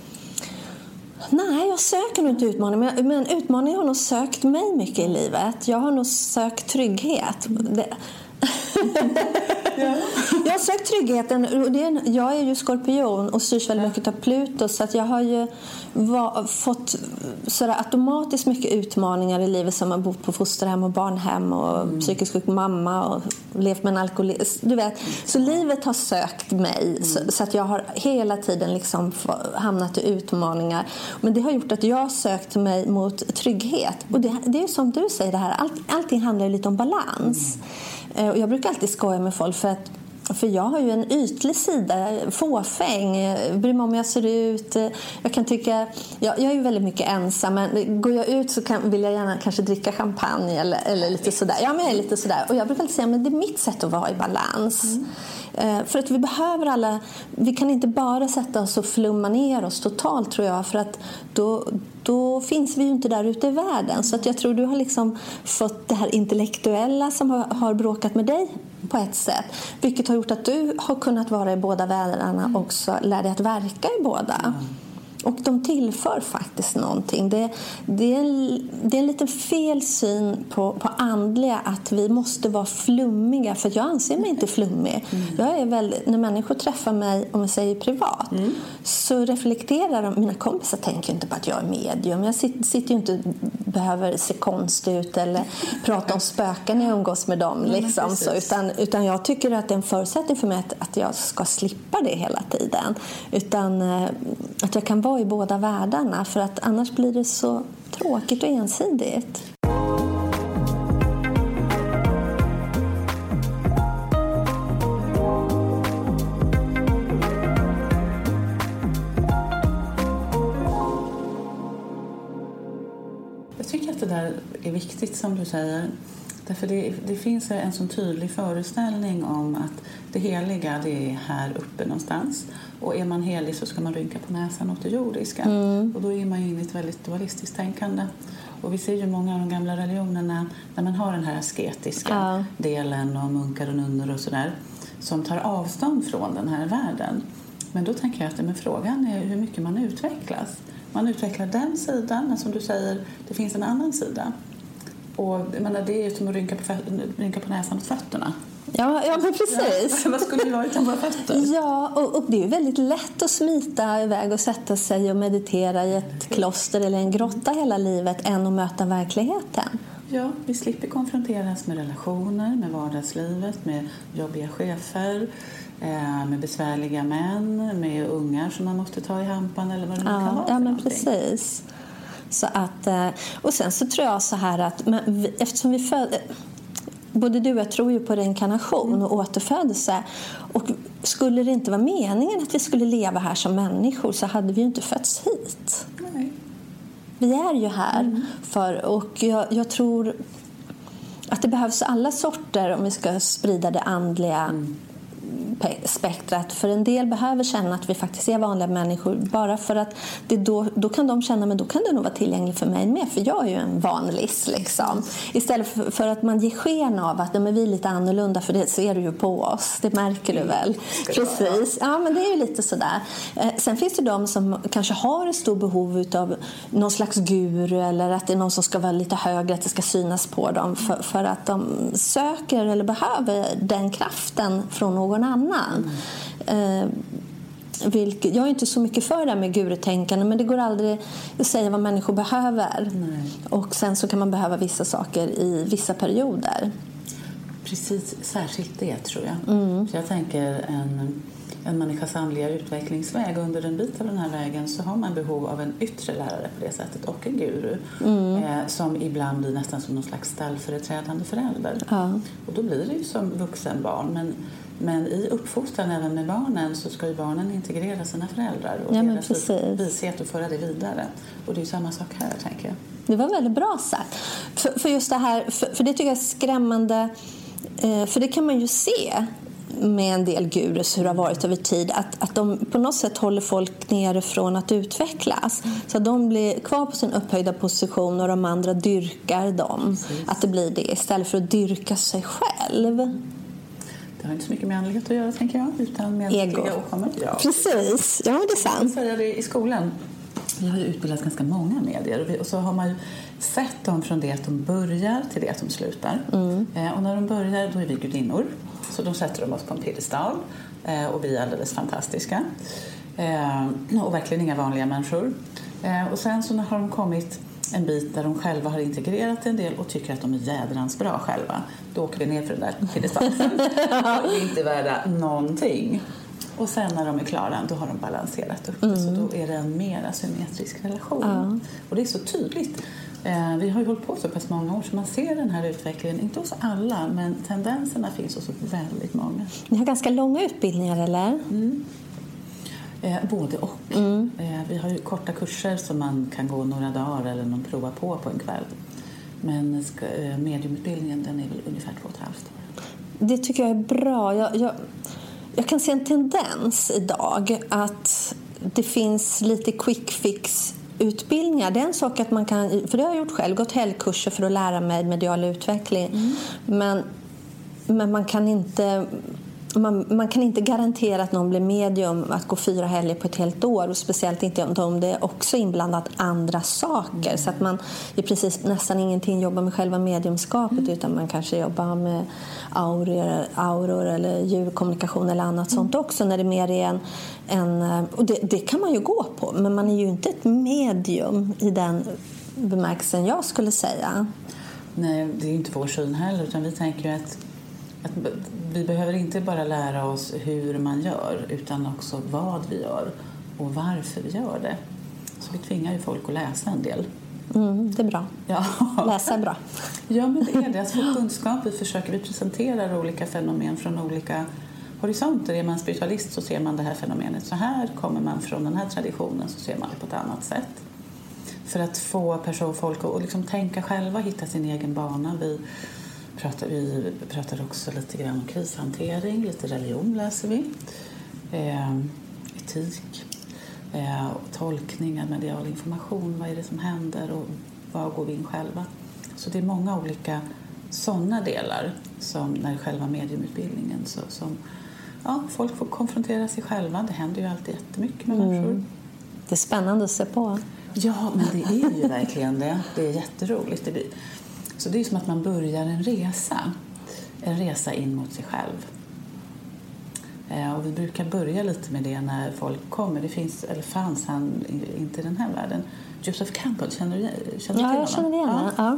Nej, jag söker nog inte utmaningar. Men, men utmaningar har nog sökt mig mycket i livet. Jag har nog sökt trygghet. Det... Ja. Jag har sökt tryggheten. Och det är, jag är ju skorpion och styrs väldigt mycket av Pluto. Så att jag har ju var, fått sådär automatiskt mycket utmaningar i livet, som har bott på fosterhem och barnhem och mm. psykisk sjuk mamma och levt med en alkoholist. Du vet. Så livet har sökt mig. Mm. Så, så att jag har hela tiden liksom hamnat i utmaningar. Men det har gjort att jag har sökt mig mot trygghet. Och det, det är ju som du säger det här. Allt, allting handlar ju lite om balans. Mm. Och jag brukar alltid skoja med folk för att För jag har ju en ytlig sida, fåfäng, bryr mig om jag ser ut. Jag kan tycka, jag, jag är ju väldigt mycket ensam, men går jag ut så kan, vill jag gärna kanske dricka champagne eller, eller lite sådär. Ja, men jag är lite sådär. Och jag brukar alltid säga, men det är mitt sätt att vara i balans. Mm. Eh, för att vi behöver alla, vi kan inte bara sätta oss och flumma ner oss totalt, tror jag. För att då, då finns vi ju inte där ute i världen. Så att jag tror du har liksom fått det här intellektuella som har, har bråkat med dig på ett sätt. Vilket har gjort att du har kunnat vara i båda världarna och också lär dig att verka i båda. Mm. Och de tillför faktiskt någonting. Det, det, är, en, det är en liten fel syn på, på andliga, att vi måste vara flummiga. För jag anser mig inte flummig. Mm. Jag är väldigt, när människor träffar mig, om jag säger privat, mm. så reflekterar de. Mina kompisar tänker inte på att jag är medium. Jag sitter, sitter ju inte behöver se konstig ut eller prata om spöken när jag umgås med dem. Liksom, mm, så, utan, utan jag tycker att det är en förutsättning för mig att, att jag ska slippa det hela tiden. Utan att jag kan vara i båda världarna, för att annars blir det så tråkigt och ensidigt. Jag tycker att det där är viktigt, som du säger. Därför det, det finns en sån tydlig föreställning om att det heliga, det är här uppe någonstans. Och är man helig så ska man rynka på näsan åt det jordiska. Mm. Och då är man in i ett väldigt dualistiskt tänkande. Och vi ser ju många av de gamla religionerna när man har den här asketiska ja. delen och munkar och nunnor och sådär, som tar avstånd från den här världen. Men då tänker jag att men frågan är hur mycket man utvecklas. Man utvecklar den sidan, men som du säger, det finns en annan sida. Och jag menar, det är som att rynka på, rynka på näsan och fötterna. Ja, ja, men precis. Ja, vad skulle det vara utan våra fötter? Ja, och, och det är ju väldigt lätt att smita iväg och sätta sig och meditera i ett kloster eller en grotta hela livet än att möta verkligheten. Ja, vi slipper konfronteras med relationer, med vardagslivet, med jobbiga chefer, med besvärliga män, med ungar som man måste ta i hampan eller vad det nu ja, kan vara. Ja, men precis. Så att, och sen så tror jag så här att men, eftersom vi föd, både du och jag tror ju på reinkarnation och återfödelse, och skulle det inte vara meningen att vi skulle leva här som människor så hade vi ju inte fötts hit. Nej. Vi är ju här mm. för, och jag, jag tror att det behövs alla sorter om vi ska sprida det andliga mm. spektrat. För en del behöver känna att vi faktiskt är vanliga människor, bara för att det då, då kan de känna, men då kan det nog vara tillgängligt för mig med, för jag är ju en vanlis liksom. Istället för, för att man ger sken av att men vi är lite annorlunda, för det ser du ju på oss, det märker du väl. Precis, ja, men det är ju lite sådär. Eh, sen finns det de som kanske har ett stort behov av någon slags guru, eller att det är någon som ska vara lite högre, att det ska synas på dem, för, för att de söker eller behöver den kraften från någon annan. Mm. Eh, vilket, jag är inte så mycket för det med gurutänkande, men det går aldrig att säga vad människor behöver. Nej. Och sen så kan man behöva vissa saker i vissa perioder. Precis, särskilt det tror jag. Mm. Så jag tänker en, en människas andliga utvecklingsväg, under en bit av den här vägen så har man behov av en yttre lärare på det sättet, och en guru mm. eh, som ibland blir nästan som någon slags ställföreträdande förälder. Ja. Och då blir det ju som vuxen barn, men Men i uppfostran även med barnen så ska ju barnen integrera sina föräldrar och ja, deras vishet och föra det vidare. Och det är ju samma sak här, tänker jag. Det var väldigt bra sagt. För, för just det här, för, för det tycker jag är skrämmande, eh, för det kan man ju se med en del gurus hur det har varit över tid, att, att de på något sätt håller folk nere från att utvecklas. Mm. Så att de blir kvar på sin upphöjda position och de andra dyrkar dem. Precis. Att det blir det istället för att dyrka sig själv. Det har inte så mycket med andlighet att göra, tänker jag, utan med ego. Ja. Precis, ja, det är sant. Jag säger det i skolan. Vi har ju utbildat ganska många medier, och så har man ju sett dem från det att de börjar till det att de slutar. Mm. Och när de börjar, då är vi gudinnor. Så de sätter de oss på en piedestal eh, och vi är alldeles fantastiska. Eh, och verkligen inga vanliga människor. Eh, och sen så har de kommit en bit där de själva har integrerat en del och tycker att de är jädrans bra själva. Då åker vi ner för den där piedestalen. Och är inte värda någonting. Och sen när de är klara, då har de balanserat upp. Mm. Så då är det en mer asymmetrisk relation. Mm. Och det är så tydligt. Eh, vi har ju hållit på så pass många år så man ser den här utvecklingen, inte hos alla, men tendenserna finns hos väldigt många. Ni har ganska långa utbildningar, eller? Mm. Eh, både och. Mm. Eh, vi har ju korta kurser som man kan gå några dagar eller någon prova på på en kväll. Men ska, eh, mediumutbildningen, den är väl ungefär två och ett halvt år. Det tycker jag är bra. Jag, jag, jag kan se en tendens idag att det finns lite quick fix utbildningar. Det är en sak att man kan, för det har jag gjort själv, gått helgkurser för att lära mig medial utveckling. Mm. Men, men man kan inte man, man kan inte garantera att någon blir medium att gå fyra helger på ett helt år, och speciellt inte om det är också inblandat andra saker. Mm. Så att man i precis nästan ingenting jobbar med själva mediumskapet, mm. utan man kanske jobbar med auror, auror eller djurkommunikation eller annat mm. sånt också, när det mer är en, en och det, det kan man ju gå på, men man är ju inte ett medium i den bemärkelsen jag skulle säga. Nej, det är ju inte vår syn heller, utan vi tänker ju att Att vi behöver inte bara lära oss hur man gör, utan också vad vi gör och varför vi gör det. Så vi tvingar ju folk att läsa en del. Mm, det är bra. Ja. Läsa är bra. Ja, men det är det. Alltså, för kunskap, vi försöker vi presentera olika fenomen från olika horisonter. Är man spiritualist så ser man det här fenomenet så här. Kommer man från den här traditionen så ser man det på ett annat sätt. För att få person, folk att liksom tänka själva, hitta sin egen bana. Vi Pratar, vi pratar också lite grann om krishantering, lite religion läser vi, eh, etik, eh, tolkning av medial information, vad är det som händer och vad går vi in själva. Så det är många olika sådana delar som när själva mediumutbildningen så, som ja, folk får konfrontera sig själva. Det händer ju alltid jättemycket med mm. människor. Det är spännande att se på. Ja, men det är ju verkligen det. Det är jätteroligt. Det blir Så det är som att man börjar en resa. En resa in mot sig själv. Eh, och vi brukar börja lite med det när folk kommer. Det finns, eller fanns han inte i den här världen. Joseph Campbell, känner du, känner du ja, till jag känner igen honom? Ja.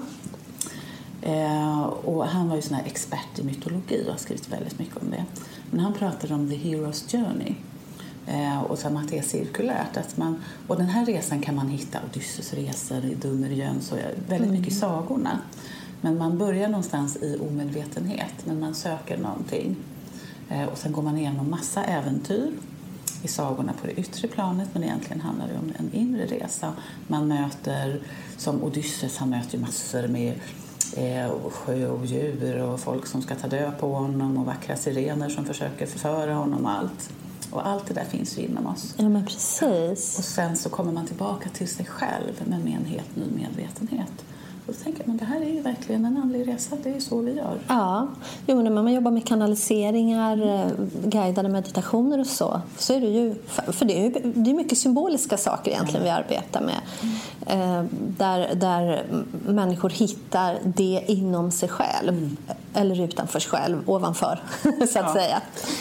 Ja. Eh, och han var ju sån här expert i mytologi och har skrivit väldigt mycket om det. Men han pratade om the hero's journey. Eh, och som att det är cirkulärt. Att man, och den här resan kan man hitta Odysseus resor i Dummerjöns och väldigt mycket i sagorna. Men man börjar någonstans i omedvetenhet, men man söker någonting. Eh, och sen går man igenom massa äventyr i sagorna på det yttre planet, men egentligen handlar det om en inre resa. Man möter, som Odysseus, han möter ju massor med eh, sjö och djur och folk som ska ta död på honom och vackra sirener som försöker förföra honom och allt. Och allt det där finns ju inom oss. Ja, men precis. Och sen så kommer man tillbaka till sig själv, men med en helt ny medvetenhet. Och så tänker jag, men det här är ju verkligen en andlig resa, det är så vi gör. Ja, jo, när man jobbar med kanaliseringar, guidade meditationer och så, så är det ju, för det är ju det är mycket symboliska saker egentligen mm. vi arbetar med. Mm. Där, där människor hittar det inom sig själv, mm. eller utanför sig själv, ovanför, så att ja. säga.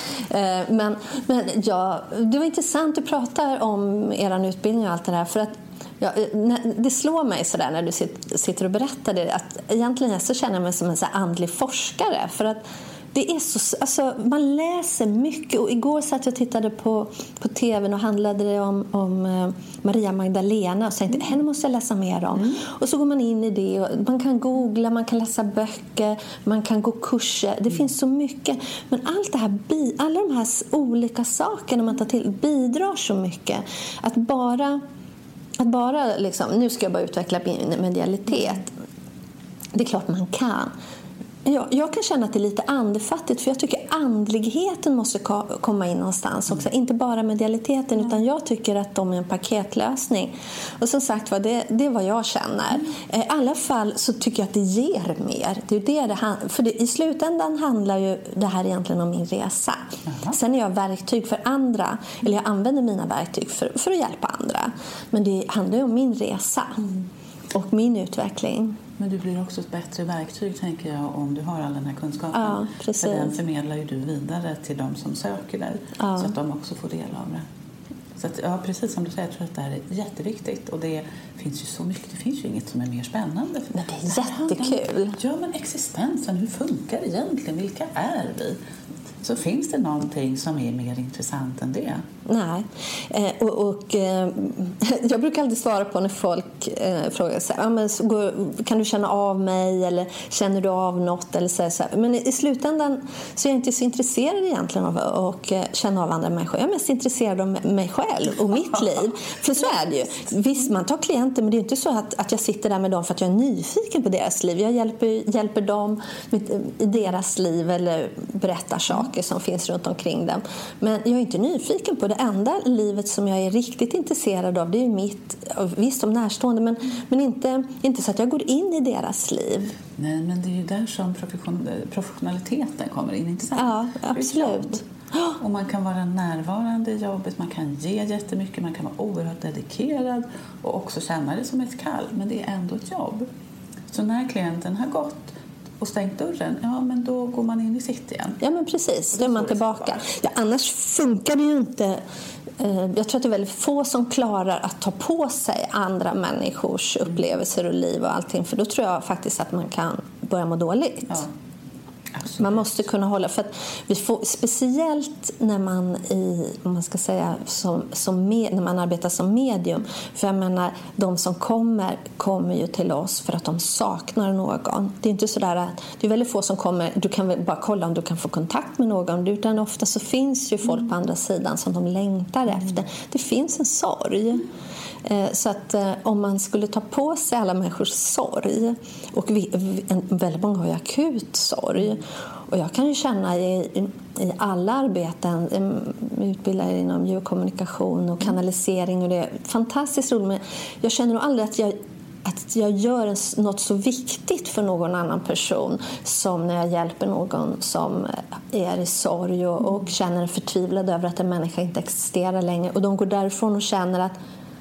Men, men ja, det var intressant att prata om er utbildning och allt det där, för att ja, det slår mig så där när du sitter och berättar det, att egentligen så känner jag mig som en så här andlig forskare, för att det är så, alltså, man läser mycket. Och igår satt jag och tittade på, på tvn och handlade det om, om Maria Magdalena och tänkte, henne måste jag läsa mer om. Mm. Och så går man in i det och man kan googla, man kan läsa böcker, man kan gå kurser. Det mm. finns så mycket. Men allt det här, alla de här olika sakerna man tar till bidrar så mycket. Att bara Att bara liksom, nu ska jag bara utveckla min medialitet. Det är klart man kan. Jag, jag kan känna att det är lite andefattigt, för jag tycker andligheten måste komma in någonstans också. Mm. Inte bara medialiteten, mm. utan jag tycker att de är en paketlösning. Och som sagt, det, det är vad jag känner. Mm. I alla fall så tycker jag att det ger mer. Det är det det, för det, i slutändan handlar ju det här egentligen om min resa. Mm. Sen är jag verktyg för andra, eller jag använder mina verktyg för, för att hjälpa andra. Men det handlar ju om min resa mm. och min utveckling. Men du blir också ett bättre verktyg, tänker jag, om du har all den här kunskapen. Ja, precis. För den förmedlar ju du vidare till de som söker dig, ja. så att de också får del av det. Så att, ja, precis som du säger, jag tror att det här är jätteviktigt. Och det finns ju så mycket, det finns ju inget som är mer spännande. För men det är jättekul. Ja, men existensen, hur funkar det egentligen? Vilka är vi? Så finns det någonting som är mer intressant än det? Nej. Eh, och, och, eh, jag brukar alltid svara på när folk eh, frågar så här, ah, men, så går, kan du känna av mig eller känner du av något? Eller så här, så här. Men i, i slutändan så är jag inte så intresserad egentligen av att eh, känna av andra människor. Jag är mest intresserad av mig själv och mitt liv. För så är det ju. Visst, man tar klienter, men det är inte så att, att jag sitter där med dem för att jag är nyfiken på deras liv. Jag hjälper, hjälper dem med, i deras liv eller berättar saker som finns runt omkring dem. Men jag är inte nyfiken på det. Det enda livet som jag är riktigt intresserad av, det är mitt, visst som närstående, men, men inte, inte så att jag går in i deras liv. Nej, men det är ju där som profession, professionaliteten kommer in, inte sant? Ja, absolut. Och man kan vara närvarande i jobbet, man kan ge jättemycket, man kan vara oerhört dedikerad och också känna det som ett kall, men det är ändå ett jobb. Så när klienten har gått och stängt dörren, ja, men då går man in i sitt igen. Ja, men precis. Då är man tillbaka. Ja, annars funkar det ju inte. Jag tror att det är väldigt få som klarar att ta på sig andra människors upplevelser och liv och allting. För då tror jag faktiskt att man kan börja må dåligt. Ja. Absolut. Man måste kunna hålla, för att vi får, speciellt när man i, man ska säga som, som med, när man arbetar som medium, för jag menar, de som kommer kommer ju till oss för att de saknar någon. Det är inte sådär att det är väldigt få som kommer, du kan väl bara kolla om du kan få kontakt med någon, utan ofta så finns ju folk mm. på andra sidan som de längtar mm. efter. Det finns en sorg. Mm. Så att om man skulle ta på sig alla människors sorg, och vi, en, väldigt många har ju akut sorg, och jag kan ju känna i, i alla arbeten, utbildar inom ljudkommunikation och kanalisering, och det är fantastiskt roligt, men jag känner nog aldrig att jag att jag gör något så viktigt för någon annan person som när jag hjälper någon som är i sorg och, och känner förtvivlad över att en människa inte existerar längre, och de går därifrån och känner att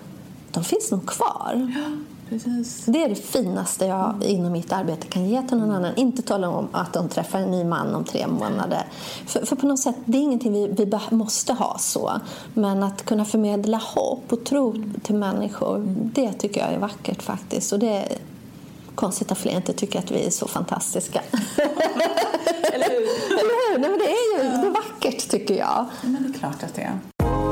de finns nog kvar. Ja, precis. Det är det finaste jag mm. inom mitt arbete kan ge till någon annan. Inte tala om att de träffar en ny man om tre månader. För, för på något sätt, det är ingenting vi, vi måste ha så. Men att kunna förmedla hopp och tro till människor, mm. det tycker jag är vackert faktiskt. Och det är konstigt att fler inte tycker att vi är så fantastiska. Eller hur? Eller hur? Nej, men det är ju det är vackert, tycker jag. Men det är klart att det är.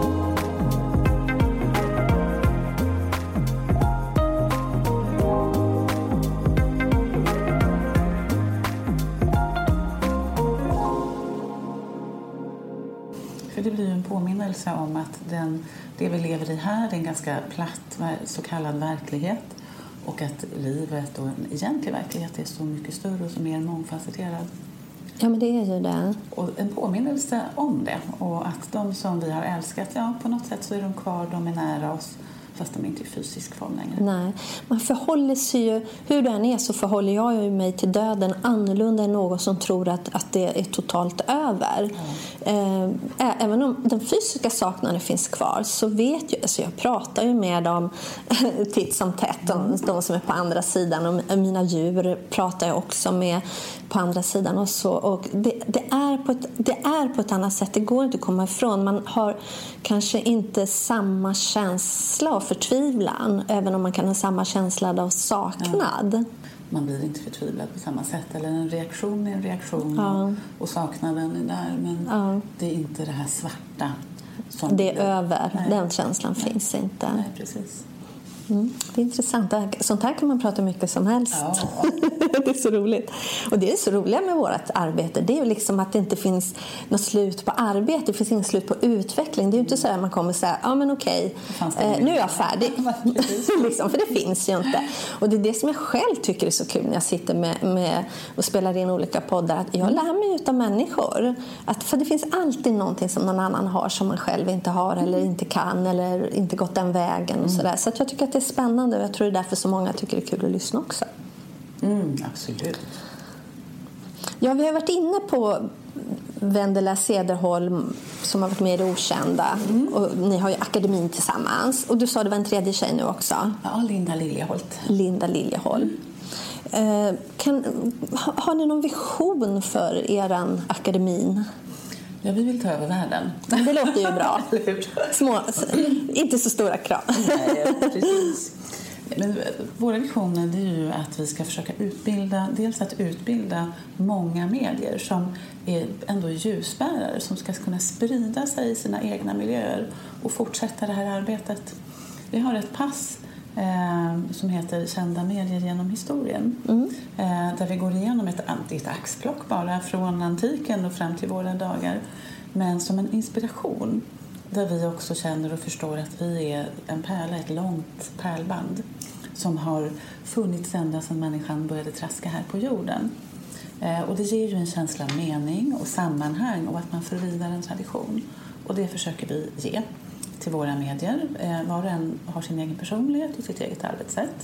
Det blir ju en påminnelse om att den, det vi lever i här är en ganska platt så kallad verklighet, och att livet och en egentlig verklighet är så mycket större och så mer mångfacetterad. Ja, men det är ju det. Och en påminnelse om det, och att de som vi har älskat, ja, på något sätt så är de kvar, de är nära oss, fast de är inte i fysisk form längre. Nej, man förhåller sig ju, hur det än är så förhåller jag ju mig till döden annorlunda än någon som tror att, att det är totalt över. Mm. Äh, även om den fysiska saknaden finns kvar, så vet jag, alltså jag pratar ju med dem titt som tätt, de, de som är på andra sidan, och mina djur pratar jag också med på andra sidan och så, och det, det, är på ett, det är på ett annat sätt, det går inte att komma ifrån. Man har kanske inte samma känsla av förtvivlan, även om man kan ha samma känsla av saknad. Ja. Man blir inte förtvivlad på samma sätt, eller en reaktion är en reaktion, ja. och, och saknaden är där, men ja. det är inte det här svarta som det är blir. över. Nej. Den känslan Nej. finns inte. Nej, precis. Mm, det är intressant. Sånt här kan man prata mycket som helst. Ja. Det är så roligt. Och det är så roligt med vårt arbete. Det är ju liksom att det inte finns något slut på arbete. Det finns inget slut på utveckling. Det är ju inte så att man kommer säga, ja men okej, eh, nu är jag färdig. liksom, för det finns ju inte. Och det är det som jag själv tycker är så kul när jag sitter med, med och spelar in olika poddar. Att jag lär mig utav människor. Att, för det finns alltid någonting som någon annan har som man själv inte har, eller inte kan, eller inte gått den vägen. Och sådär. Så att jag tycker att det är spännande, och jag tror det är därför så många tycker det är kul att lyssna också. Mm, absolut. Ja, vi har varit inne på Vendela Cederholm som har varit med i Det Okända. Mm. Och ni har ju akademin tillsammans. Och du sa det var en tredje tjej nu också. Ja, Linda Liljeholt. Linda Liljeholm. Eh, kan, ha, har ni någon vision för eran akademin? Ja, vi vill ta över världen. Det låter ju bra. Små, inte så stora krav. Nej, precis. Men våra visioner är ju att vi ska försöka utbilda, dels att utbilda många medier som är ändå ljusbärare, som ska kunna sprida sig i sina egna miljöer och fortsätta det här arbetet. Vi har ett pass eh, som heter Kända medier genom historien. Mm. Eh, där vi går igenom ett, ett axplock bara från antiken och fram till våra dagar. Men som en inspiration. Där vi också känner och förstår att vi är en pärla, ett långt pärlband som har funnits ända sedan människan började traska här på jorden. Eh, och det ger ju en känsla av mening och sammanhang och att man för vidare en tradition. Och det försöker vi ge till våra medier. Eh, var och en har sin egen personlighet och sitt eget arbetssätt.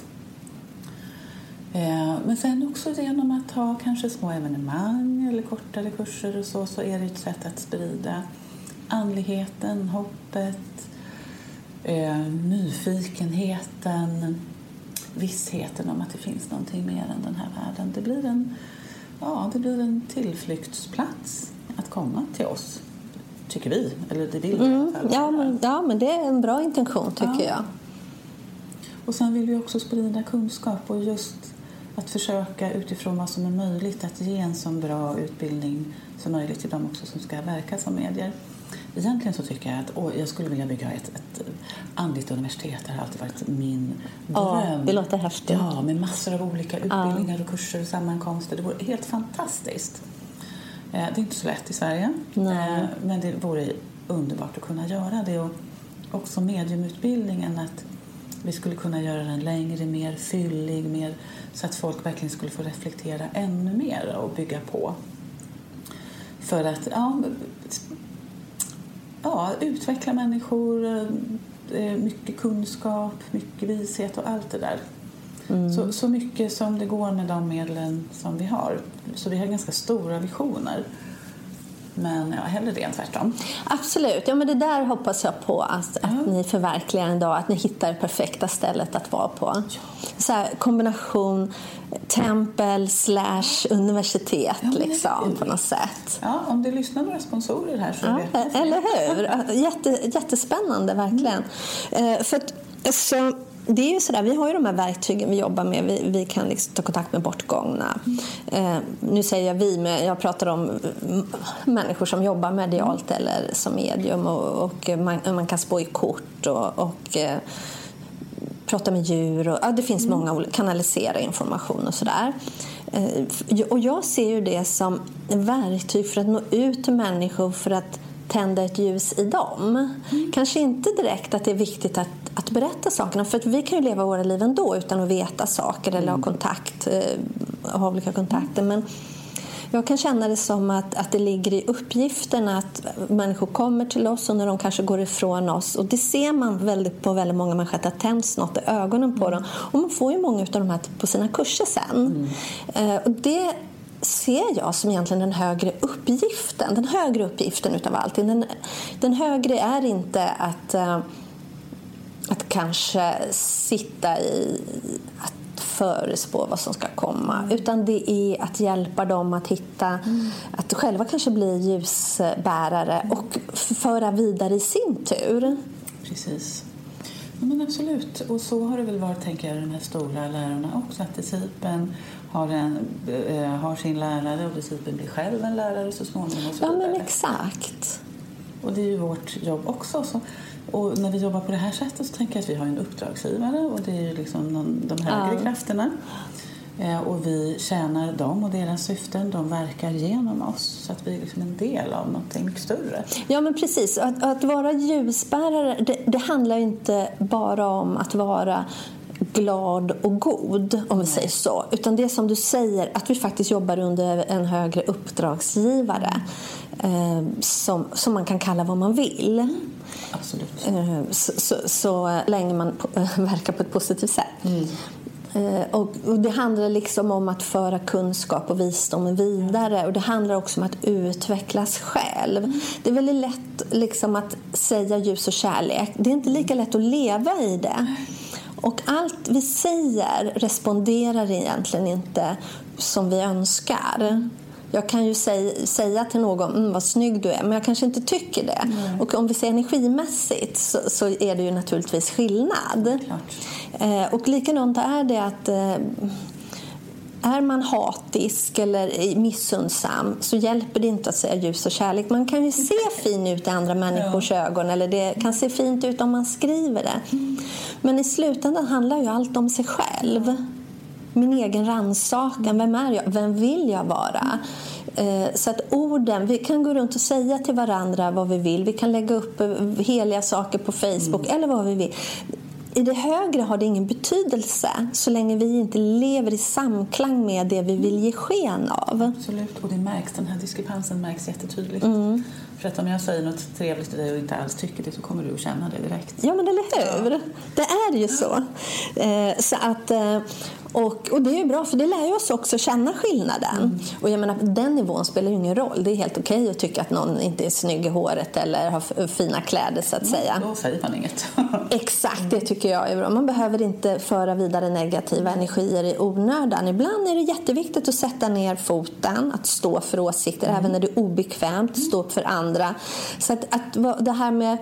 Eh, men sen också genom att ha kanske små evenemang eller kortare kurser och så, så är det ett sätt att sprida andligheten, hoppet, eh, nyfikenheten, vissheten om att det finns någonting mer än den här världen. Det blir en, ja, det blir en tillflyktsplats att komma till oss, tycker vi. Eller det vill vi. Mm, ja, men, ja, men det är en bra intention, tycker ja. jag. Och sen vill vi också sprida kunskap och just att försöka utifrån vad som är möjligt att ge en så bra utbildning som möjligt till dem också som ska verka som medier. Egentligen så tycker jag att åh, jag skulle vilja bygga ett, ett andligt universitet. Det har alltid varit min dröm. Ja, det låter häftigt. Ja, med massor av olika utbildningar och kurser och sammankomster. Det vore helt fantastiskt. Det är inte så lätt i Sverige. Nej. Men det vore underbart att kunna göra det. Och också mediumutbildningen, att vi skulle kunna göra den längre, mer fyllig, mer, så att folk verkligen skulle få reflektera ännu mer och bygga på. För att ja, ja, utveckla människor, mycket kunskap, mycket vishet och allt det där. Mm. Så, så mycket som det går med de medlen som vi har. Så vi har ganska stora visioner. Men ja, hellre det än tvärtom. Absolut, ja, men det där hoppas jag på att, ja. att ni förverkligar en dag, att ni hittar det perfekta stället att vara på. Ja. Så här, kombination tempel slash universitet, ja, liksom, på något sätt. Ja, om det lyssnar några sponsorer här så ja, vet jag. Eller hur? Jätte, jättespännande, verkligen. Mm. För att, så, det är ju sådär, vi har ju de här verktygen vi jobbar med. Vi, vi kan liksom ta kontakt med bortgångna. Mm. Eh, nu säger jag vi, men jag pratar om människor som jobbar medialt mm. eller som medium. Och, och man, man kan spå i kort och, och eh, prata med djur. Och, ja, det finns mm. många, kanalisera information och sådär. Eh, och jag ser ju det som verktyg för att nå ut till människor, för att tända ett ljus i dem. Mm. Kanske inte direkt att det är viktigt att, att berätta sakerna, för att vi kan ju leva våra liv ändå utan att veta saker eller mm. ha kontakt, ha olika kontakter. Men jag kan känna det som att, att det ligger i uppgiften att människor kommer till oss och när de kanske går ifrån oss, och det ser man väldigt på väldigt många människor, att det tänds något i ögonen på dem, och man får ju många av de här på sina kurser sen. Mm. Och det ser jag som egentligen den högre uppgiften. Den högre uppgiften utav allting. Den, den högre är inte att, uh, att kanske sitta i att förespå vad som ska komma. Mm. Utan det är att hjälpa dem att hitta, mm. att själva kanske bli ljusbärare mm. och föra vidare i sin tur. Precis. Ja, men absolut. Och så har det väl varit, tänker jag, de här stora lärarna också. Att discipeln har, en, äh, har sin lärare och discipeln blir själv en lärare så småningom. Och så ja, men exakt. Och det är ju vårt jobb också. Så, och när vi jobbar på det här sättet så tänker jag att vi har en uppdragsgivare. Och det är ju liksom de, de högre ja. krafterna. Eh, och vi tjänar dem och deras syften. De verkar genom oss. Så att vi är liksom en del av något mycket större. Ja, men precis. Att, att vara ljusbärare, det, det handlar inte bara om att vara glad och god, om vi säger så. Utan det som du säger, att vi faktiskt jobbar under en högre uppdragsgivare. Eh, som, som man kan kalla vad man vill. Absolut. Eh, så, så, så länge man på, verkar på ett positivt sätt. Mm. Och, och det handlar liksom om att föra kunskap och visdom vidare. Och det handlar också om att utvecklas själv. Mm. Det är väldigt lätt liksom att säga ljus och kärlek. Det är inte lika lätt att leva i det. Och allt vi säger responderar egentligen inte som vi önskar. Jag kan ju säga, säga till någon, mm, vad snygg du är, men jag kanske inte tycker det. Mm. Och om vi ser energimässigt så, så är det ju naturligtvis skillnad. Eh, och likadant är det att eh, är man hatisk eller missunnsam så hjälper det inte att säga ljus och kärlek. Man kan ju se fin ut i andra människors ja. ögon, eller det kan se fint ut om man skriver det. Mm. Men i slutändan handlar ju allt om sig själv. Min egen rannsakan, vem är jag? Vem vill jag vara? Eh, så att orden, vi kan gå runt och säga till varandra vad vi vill. Vi kan lägga upp heliga saker på Facebook mm. eller vad vi vill. I det högre har det ingen betydelse så länge vi inte lever i samklang med det vi vill ge sken av. Absolut, och det märks, den här diskrepansen märks jättetydligt. Mm. För att om jag säger något trevligt till dig och inte alls tycker det så kommer du att känna det direkt. Ja, men eller hur? Ja. Det är ju så. Eh, så att, eh, och, och det är ju bra för det lär ju oss också känna skillnaden. Mm. Och jag menar, den nivån spelar ju ingen roll. Det är helt okej okay att tycka att någon inte är snygg i håret eller har fina kläder så att mm, säga. Då säger man inget. Exakt, det tycker jag är bra. Man behöver inte föra vidare negativa energier i onödan. Ibland är det jätteviktigt att sätta ner foten, att stå för åsikter, mm. även när det är obekvämt, stå upp för andra. Så att, att det här med...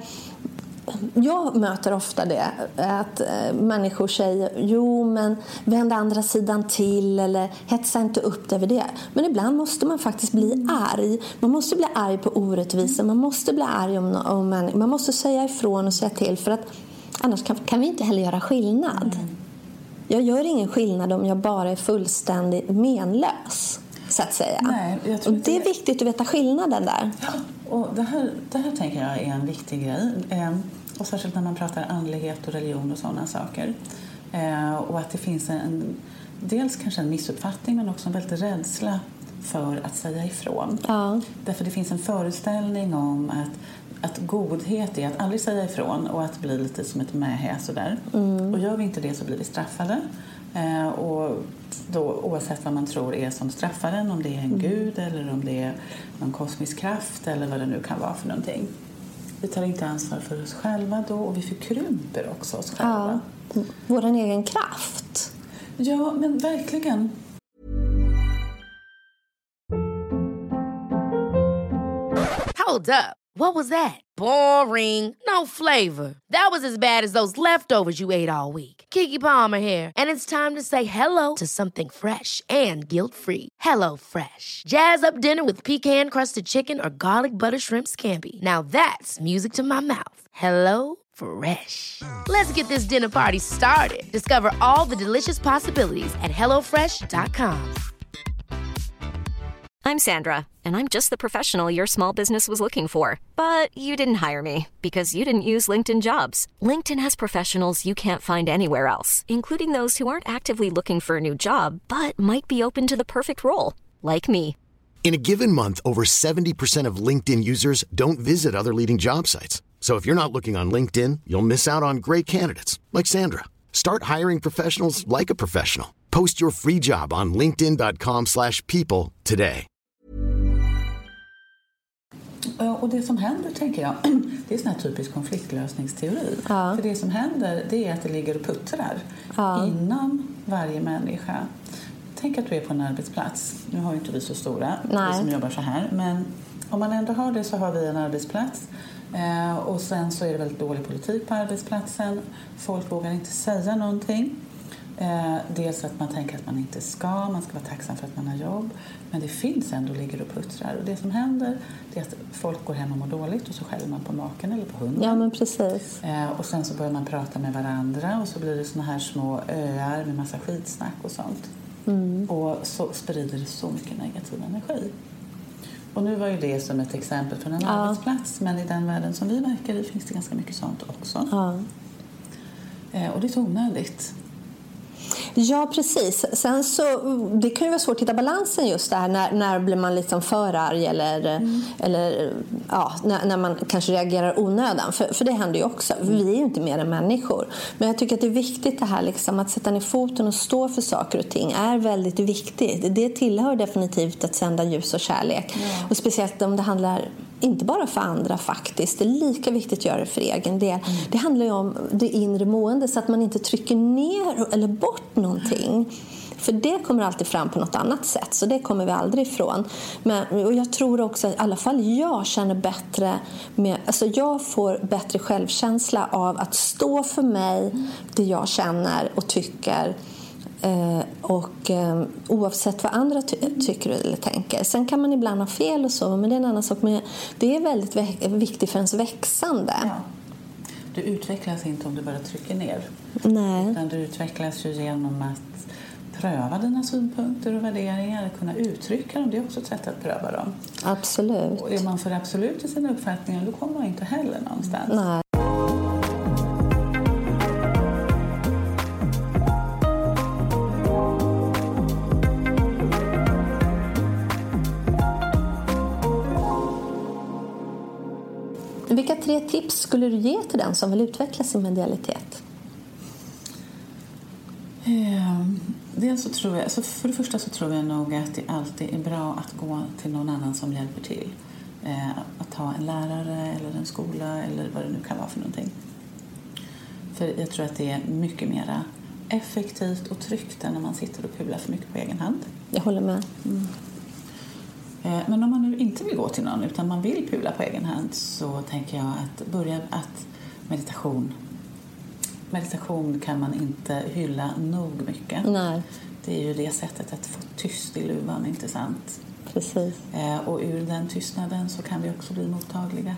Jag möter ofta det, att människor säger jo men vänd andra sidan till eller hetsa inte upp över det. Men ibland måste man faktiskt bli arg. Man måste bli arg på orättvisor. Man måste bli arg om, om människor. Man måste säga ifrån och säga till för att annars kan, kan vi inte heller göra skillnad. Mm. Jag gör ingen skillnad om jag bara är fullständigt menlös. Så att säga. Nej, jag tror och det är det... viktigt att veta skillnaden där. Ja, och det här, det här tänker jag är en viktig grej. Eh, och särskilt när man pratar andlighet och religion och sådana saker. Eh, och att det finns en, dels kanske en missuppfattning men också en väldigt rädsla för att säga ifrån. Ja. Därför det finns en föreställning om att, att godhet är att aldrig säga ifrån och att bli lite som ett mähä sådär. Mm. Och gör vi inte det så blir vi straffade. Eh, och då, oavsett vad man tror är som straffaren, om det är en mm. gud eller om det är någon kosmisk kraft eller vad det nu kan vara för någonting. Vi tar inte ansvar för oss själva då och vi förkrymper också oss själva. Ja, våran egen kraft. Ja, men verkligen. Hold up. What was that? Boring. No flavor. That was as bad as those leftovers you ate all week. Keke Palmer here, and it's time to say hello to something fresh and guilt-free. Hello Fresh. Jazz up dinner with pecan-crusted chicken or garlic butter shrimp scampi. Now that's music to my mouth. Hello Fresh. Let's get this dinner party started. Discover all the delicious possibilities at hello fresh dot com. I'm Sandra, and I'm just the professional your small business was looking for. But you didn't hire me because you didn't use LinkedIn Jobs. LinkedIn has professionals you can't find anywhere else, including those who aren't actively looking for a new job, but might be open to the perfect role, like me. In a given month, over seventy percent of LinkedIn users don't visit other leading job sites. So if you're not looking on LinkedIn, you'll miss out on great candidates, like Sandra. Start hiring professionals like a professional. Post your free job on linkedin dot com slash people today. Och det som händer, tänker jag, det är sån här typisk konfliktlösningsteori. Ja. För det som händer, det är att det ligger och puttrar ja. inom varje människa. Tänk att du är på en arbetsplats. Nu har ju inte vi så stora, Nej. vi som jobbar så här. Men om man ändå har det så har vi en arbetsplats. Eh, och sen så är det väldigt dålig politik på arbetsplatsen. Folk vågar inte säga någonting. Eh, dels att man tänker att man inte ska, man ska vara tacksam för att man har jobb, men det finns ändå ligger och puttrar och det som händer det är att folk går hem och mår dåligt och så skäller man på maken eller på hunden. Ja, men precis. Eh, och sen så börjar man prata med varandra och så blir det såna här små öar med massa skitsnack och sånt. Mm. Och så sprider det så mycket negativ energi. Och nu var ju det som ett exempel från en ja. arbetsplats, men i den världen som vi verkar i finns det ganska mycket sånt också. Ja. Eh, och det är så onödigt. Ja, precis. Sen så, det kan ju vara svårt att hitta balansen just där. När, när blir man liksom för arg eller, mm. eller ja, när, när man kanske reagerar onödan. För, för det händer ju också. Mm. Vi är ju inte mer än människor. Men jag tycker att det är viktigt det här liksom, att sätta ner foten och stå för saker och ting är väldigt viktigt. Det tillhör definitivt att sända ljus och kärlek. Mm. Och speciellt om det handlar inte bara för andra faktiskt. Det är lika viktigt att göra det för egen del. Mm. Det handlar ju om det inre mående så att man inte trycker ner eller bort någonting. För det kommer alltid fram på något annat sätt. Så det kommer vi aldrig ifrån. Men, och jag tror också att i alla fall jag känner bättre med, alltså jag får bättre självkänsla av att stå för mig, det jag känner och tycker. Eh, och eh, oavsett vad andra ty- tycker eller tänker. Sen kan man ibland ha fel och så, men det är en annan sak. Men det är väldigt vä- viktigt för ens växande. Ja. Du utvecklas inte om du bara trycker ner. Nej. Utan du utvecklas ju genom att pröva dina synpunkter och värderingar, kunna uttrycka dem. Det är också ett sätt att pröva dem. Absolut. Och är man för absolut i sina uppfattningar, då kommer man inte heller någonstans. Nej. Vilka tre tips skulle du ge till den som vill utveckla sin medialitet? Dels så tror jag, så för det första så tror jag nog att det alltid är bra att gå till någon annan som hjälper till. Att ha en lärare eller en skola eller vad det nu kan vara för någonting. För jag tror att det är mycket mer effektivt och tryggt än när man sitter och pular för mycket på egen hand. Jag håller med. Mm. Men om man nu inte vill gå till någon utan man vill pula på egen hand, så tänker jag att börja att meditation. Meditation kan man inte hylla nog mycket. Nej. Det är ju det sättet att få tyst i luvan, inte sant? Precis. Och ur den tystnaden så kan vi också bli mottagliga.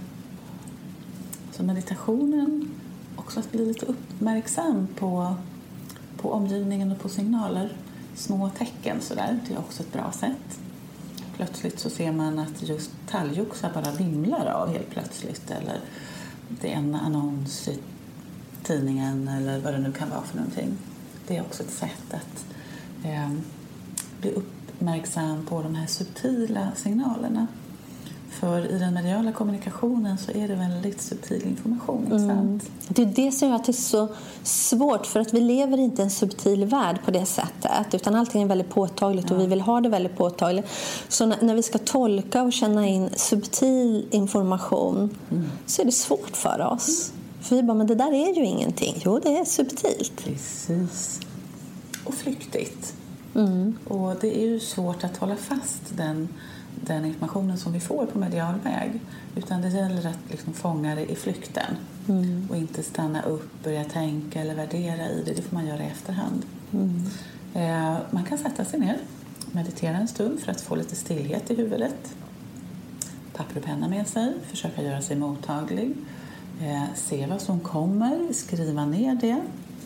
Så meditationen, också att bli lite uppmärksam på, på omgivningen och på signaler. Små tecken sådär, det är också ett bra sätt. Plötsligt så ser man att just talgoxar bara vimlar av helt plötsligt. Eller det är en annons i tidningen eller vad det nu kan vara för någonting. Det är också ett sätt att eh, bli uppmärksam på de här subtila signalerna. För i den mediala kommunikationen så är det väldigt subtil information. Mm. Sant? Det är det som gör att det är så svårt, för att vi lever inte i en subtil värld på det sättet, utan allting är väldigt påtagligt. Ja. Och vi vill ha det väldigt påtagligt. Så när, när vi ska tolka och känna in subtil information mm. så är det svårt för oss. Mm. För vi bara, men det där är ju ingenting. Jo, det är subtilt. Precis. Och flyktigt. Mm. Och det är ju svårt att hålla fast den den informationen som vi får på medial väg, utan det gäller att liksom fånga det i flykten mm. och inte stanna upp, börja tänka eller värdera i det. Det får man göra i efterhand. Mm. Eh, man kan sätta sig ner, meditera en stund för att få lite stillhet i huvudet, papper och penna med sig, försöka göra sig mottaglig, eh, se vad som kommer, skriva ner det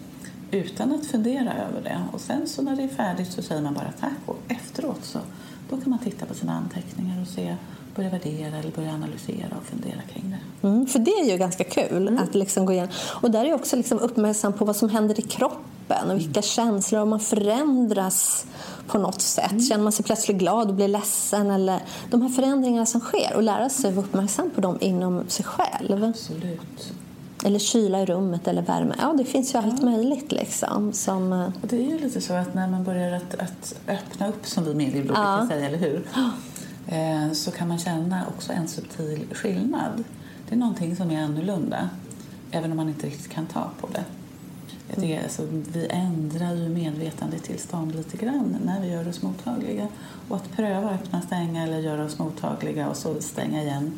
utan att fundera över det, och sen så när det är färdigt så säger man bara tack, och efteråt så då kan man titta på sina anteckningar och se, börja värdera eller börja analysera och fundera kring det. Mm, för det är ju ganska kul mm. att liksom gå igenom. Och där är också liksom uppmärksam på vad som händer i kroppen och vilka mm. känslor, om man förändras på något sätt. Mm. Känner man sig plötsligt glad och blir ledsen, eller de här förändringarna som sker, och lära sig vara uppmärksam på dem inom sig själv. Absolut. Eller kyla i rummet eller värme. Ja, det finns ju allt ja. möjligt liksom. Som... Och det är ju lite så att när man börjar att, att öppna upp, som vi medieblogg ja. kan säga, eller hur? Eh, så kan man känna också en subtil skillnad. Det är någonting som är annorlunda, även om man inte riktigt kan ta på det. Mm. det är, alltså, vi ändrar ju medvetandetillstånd lite grann när vi gör oss mottagliga. Och att pröva öppna, stänga eller göra oss mottagliga och så stänga igen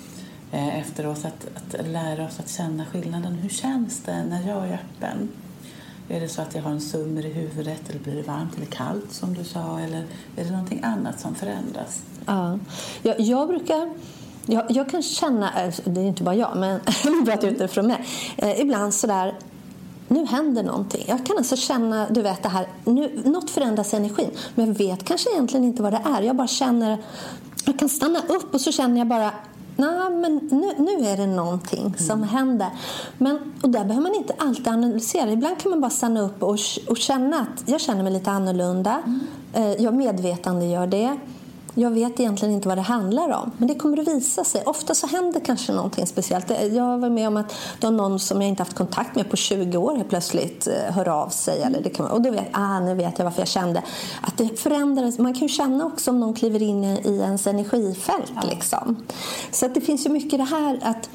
efter oss, att, att lära oss att känna skillnaden. Hur känns det när jag är öppen? Är det så att jag har en summer i huvudet, eller blir det varmt eller kallt som du sa, eller är det någonting annat som förändras? Ja, jag, jag brukar jag, jag kan känna, det är inte bara jag, men jag pratar utifrån mig, eh, ibland sådär, nu händer någonting. Jag kan alltså känna, du vet det här, nu, något förändras i energin, men jag vet kanske egentligen inte vad det är. Jag bara känner, jag kan stanna upp och så känner jag bara, nej, men nu, nu är det någonting mm. som händer. Men, och där behöver man inte alltid analysera. Ibland kan man bara stanna upp och, och känna att jag känner mig lite annorlunda. Mm. Jag medvetande gör det. jag vet egentligen inte vad det handlar om. Men det kommer att visa sig. Ofta så händer kanske någonting speciellt. Jag har varit med om att det var någon som jag inte haft kontakt med på tjugo år plötsligt hör av sig. Eller det kan, och då vet, ah, nu vet jag varför jag kände att det förändrades. Man kan ju känna också om någon kliver in i ens energifält. Ja. Liksom. Så att det finns ju mycket det här att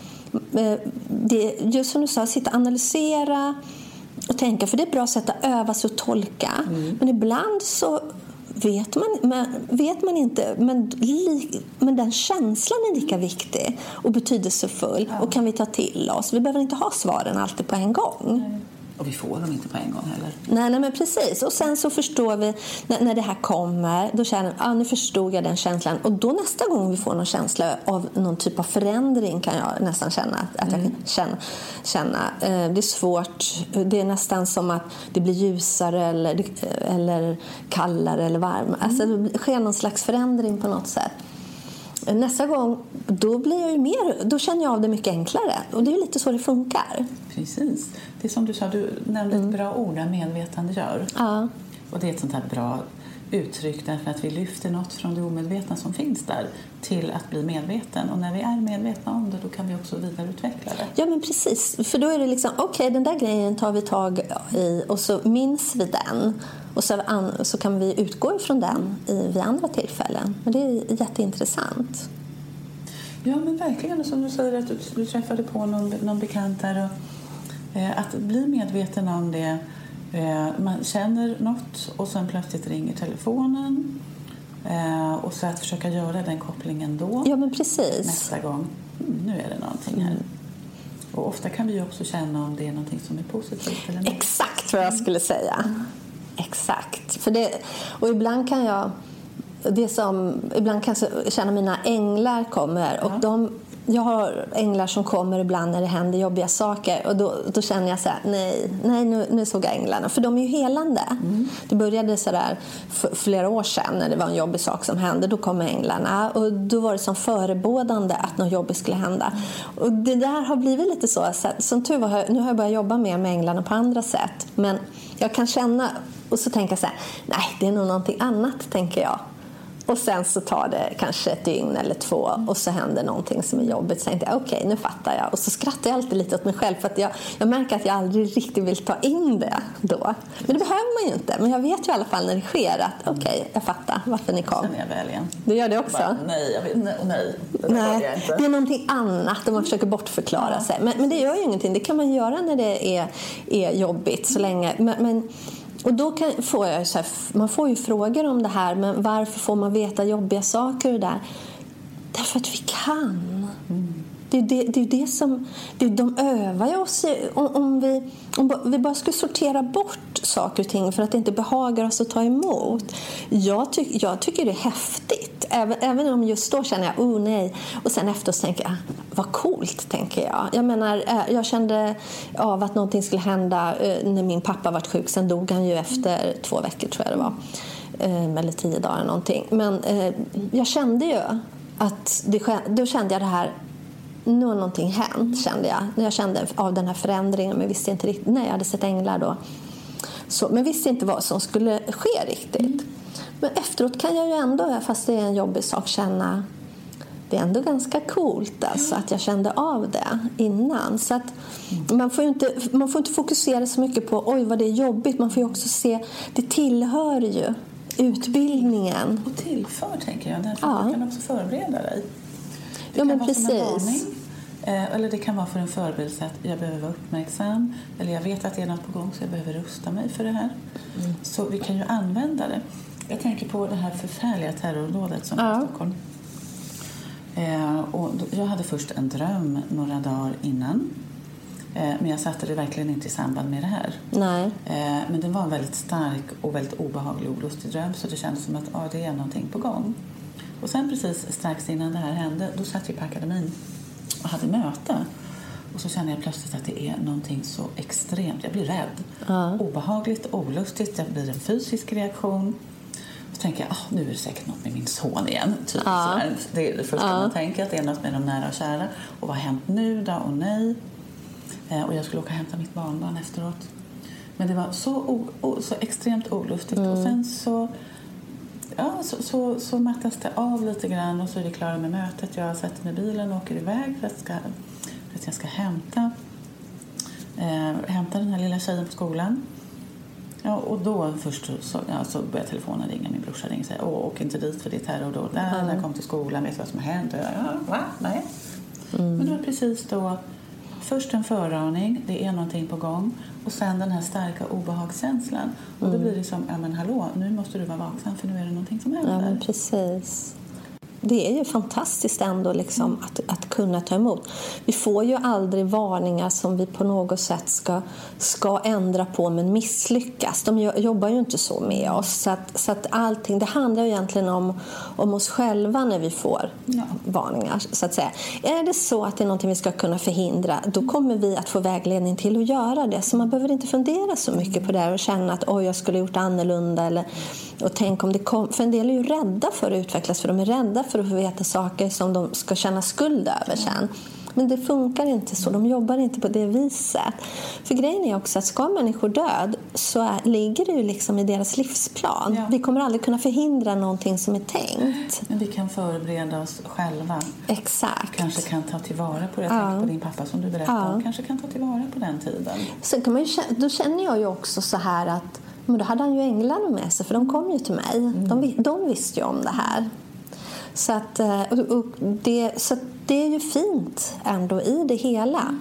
det, just som du sa, sitta och analysera och tänka, för det är ett bra sätt att öva sig och tolka. Mm. Men ibland så vet man, men, vet man inte, men, li, men den känslan är lika viktig och betydelsefull. Ja. Och kan vi ta till oss. Vi behöver inte ha svaren alltid på en gång. Nej. Och vi får dem inte på en gång heller. Nej, nej men precis. Och sen så förstår vi när, när det här kommer, då känner jag, ah, nu förstod jag den känslan. Och då nästa gång vi får någon känsla av någon typ av förändring kan jag nästan känna. Att mm. jag kan känna, känna. Eh, det är svårt. Det är nästan som att det blir ljusare eller, eller kallare eller varmare. Mm. Alltså det sker någon slags förändring på något sätt. Nästa gång, då blir jag ju mer, då känner jag av det mycket enklare. Och det är ju lite så det funkar. Precis. Det är som du sa, du nämnde ett bra ord, medvetandegör. Ja. Och det är ett sånt här bra uttryck därför att vi lyfter något från det omedvetna som finns där till att bli medveten. Och när vi är medvetna om det, då kan vi också vidareutveckla det. Ja, men precis. För då är det liksom, okej, okay, den där grejen tar vi tag i och så minns vi den. Och så, så kan vi utgå ifrån den i, vid andra tillfällen. Men det är jätteintressant. Ja, men verkligen. Och som du säger att du, du träffade på någon, någon bekant där. Och, eh, att bli medveten om det. Eh, man känner något och sen plötsligt ringer telefonen. Eh, och så att försöka göra den kopplingen då. Ja, men precis. Nästa gång. Mm, nu är det någonting här. Mm. Och ofta kan vi ju också känna om det är någonting som är positivt eller negativt. Exakt vad jag skulle säga. Mm. Exakt. För det, och ibland kan jag det som ibland kan jag känna mina änglar kommer. Ja. Och de, jag har änglar som kommer ibland när det händer jobbiga saker. Och då, då känner jag så här, nej, nej nu, nu såg jag änglarna. För de är ju helande. Mm. Det började så där för flera år sedan när det var en jobbig sak som hände. Då kom änglarna. Och då var det som förebådande att något jobbigt skulle hända. Mm. Och det där har blivit lite så. så som tur var, nu har jag börjat jobba mer med änglarna på andra sätt. Men jag kan känna, och så tänker jag så här, nej det är nog någonting annat tänker jag. Och sen så tar det kanske ett dygn eller två och så händer någonting som är jobbigt. Så tänkte jag, okej, okay, nu fattar jag. Och så skrattar jag alltid lite åt mig själv för att jag, jag märker att jag aldrig riktigt vill ta in det då. Men det behöver man ju inte. Men jag vet ju i alla fall när det sker att okej, okay, jag fattar varför ni kom. Sen är jag väl igen. Du gör det också? Bara, nej, jag vet, nej, nej, det, nej jag inte. Det är någonting annat och man försöker bortförklara ja. sig. Men, men det gör ju ingenting. Det kan man göra när det är, är jobbigt så länge. Men... men och då kan, får jag så här, man får ju frågor om det här, men varför får man veta jobbiga saker och där? Därför att vi kan. Mm. Det är det, det, är det som det, de övar ju oss i, om, om, vi, om vi bara skulle sortera bort saker och ting för att det inte behagar oss att ta emot. Jag, tyck, jag tycker det är häftigt. Även, även om just då känner jag, oh nej. Och sen efteråt tänker jag, vad coolt tänker jag. Jag menar, jag kände av att någonting skulle hända när min pappa var sjuk. Sen dog han ju efter två veckor tror jag det var. Eller tio dagar någonting. Men jag kände ju att, det, då kände jag det här, nu har någonting hänt kände jag. När jag kände av den här förändringen, men visste inte riktigt, nej jag hade sett änglar då. Så, men visste inte vad som skulle ske riktigt. Mm. Men efteråt kan jag ju ändå, fast det är en jobbig sak, känna det är ändå ganska coolt alltså, att jag kände av det innan. Så att man får ju inte, man får inte fokusera så mycket på oj vad det är jobbigt. Man får ju också se, det tillhör ju utbildningen. Och tillför tänker jag, därför att ja. du kan också förbereda dig. Det ja, kan men vara precis. Som en varning, eller det kan vara för en förberedelse att jag behöver vara uppmärksam. Eller jag vet att det är något på gång så jag behöver rusta mig för det här. Mm. Så vi kan ju använda det. Jag tänker på det här förfärliga terrordådet som ja. i Stockholm. Eh, och jag hade först en dröm några dagar innan. Eh, men jag satte det verkligen inte i samband med det här. Nej. Eh, men den var en väldigt stark och väldigt obehaglig och olustig dröm. Så det kändes som att ah, det är någonting på gång. Och sen precis strax innan det här hände, då satt jag på akademin och hade möte. Och så känner jag plötsligt att det är någonting så extremt. Jag blir rädd. Ja. Obehagligt, olustigt. Det blir en fysisk reaktion. Och så tänker jag, ah, nu är det säkert något med min son igen. Typ ja. Det är det första ja. man tänker, att det är något med de nära och kära. Och vad har hänt nu då? Och nej. Eh, och jag skulle åka och hämta mitt barnbarn efteråt. Men det var så, o, o, så extremt olustigt. Mm. Och sen så ja, så, så, så mattas det av lite grann och så är det klara med mötet. Jag sätter mig i bilen och åker iväg för att, ska, för att jag ska hämta, eh, hämta den här lilla tjejen på skolan. Ja, och då först så, ja, så börjar telefonen ringa. Min brorsa ringer och säger, åh, åk inte dit för det är terror då. Där, mm. där kom till skolan, vet du vad som har hänt? Och jag, ja, va? Nej. Mm. Men det var precis då, först en föraning, det är någonting på gång. Och sen den här starka obehagskänslan. Och då blir det som, ja men hallå, nu måste du vara vaksam för nu är det någonting som händer. Ja, men precis. Det är ju fantastiskt ändå liksom att, att kunna ta emot. Vi får ju aldrig varningar som vi på något sätt ska, ska ändra på men misslyckas. De jobbar ju inte så med oss. Så att, så att allting, det handlar ju egentligen om, om oss själva när vi får ja. varningar. Så att säga. Är det så att det är någonting vi ska kunna förhindra, då kommer vi att få vägledning till att göra det. Så man behöver inte fundera så mycket på det och känna att oj, jag skulle ha gjort annorlunda. Eller, och tänk om det kom, för en del är ju rädda för att utvecklas, för de är rädda för att få veta saker som de ska känna skuld över sen. Men det funkar inte så. De jobbar inte på det viset. För grejen är också att ska människor död så är, ligger det ju liksom i deras livsplan. Ja. Vi kommer aldrig kunna förhindra någonting som är tänkt. Men vi kan förbereda oss själva. Exakt. Kanske kan ta tillvara på det. Jag tänkte på din pappa som du berättade. Ja. Kanske kan ta tillvara på den tiden. Sen kan man ju, då känner jag ju också så här att men då hade han ju änglarna med sig. För de kom ju till mig. Mm. De, de visste ju om det här. Så, att, och det, så det är ju fint ändå i det hela.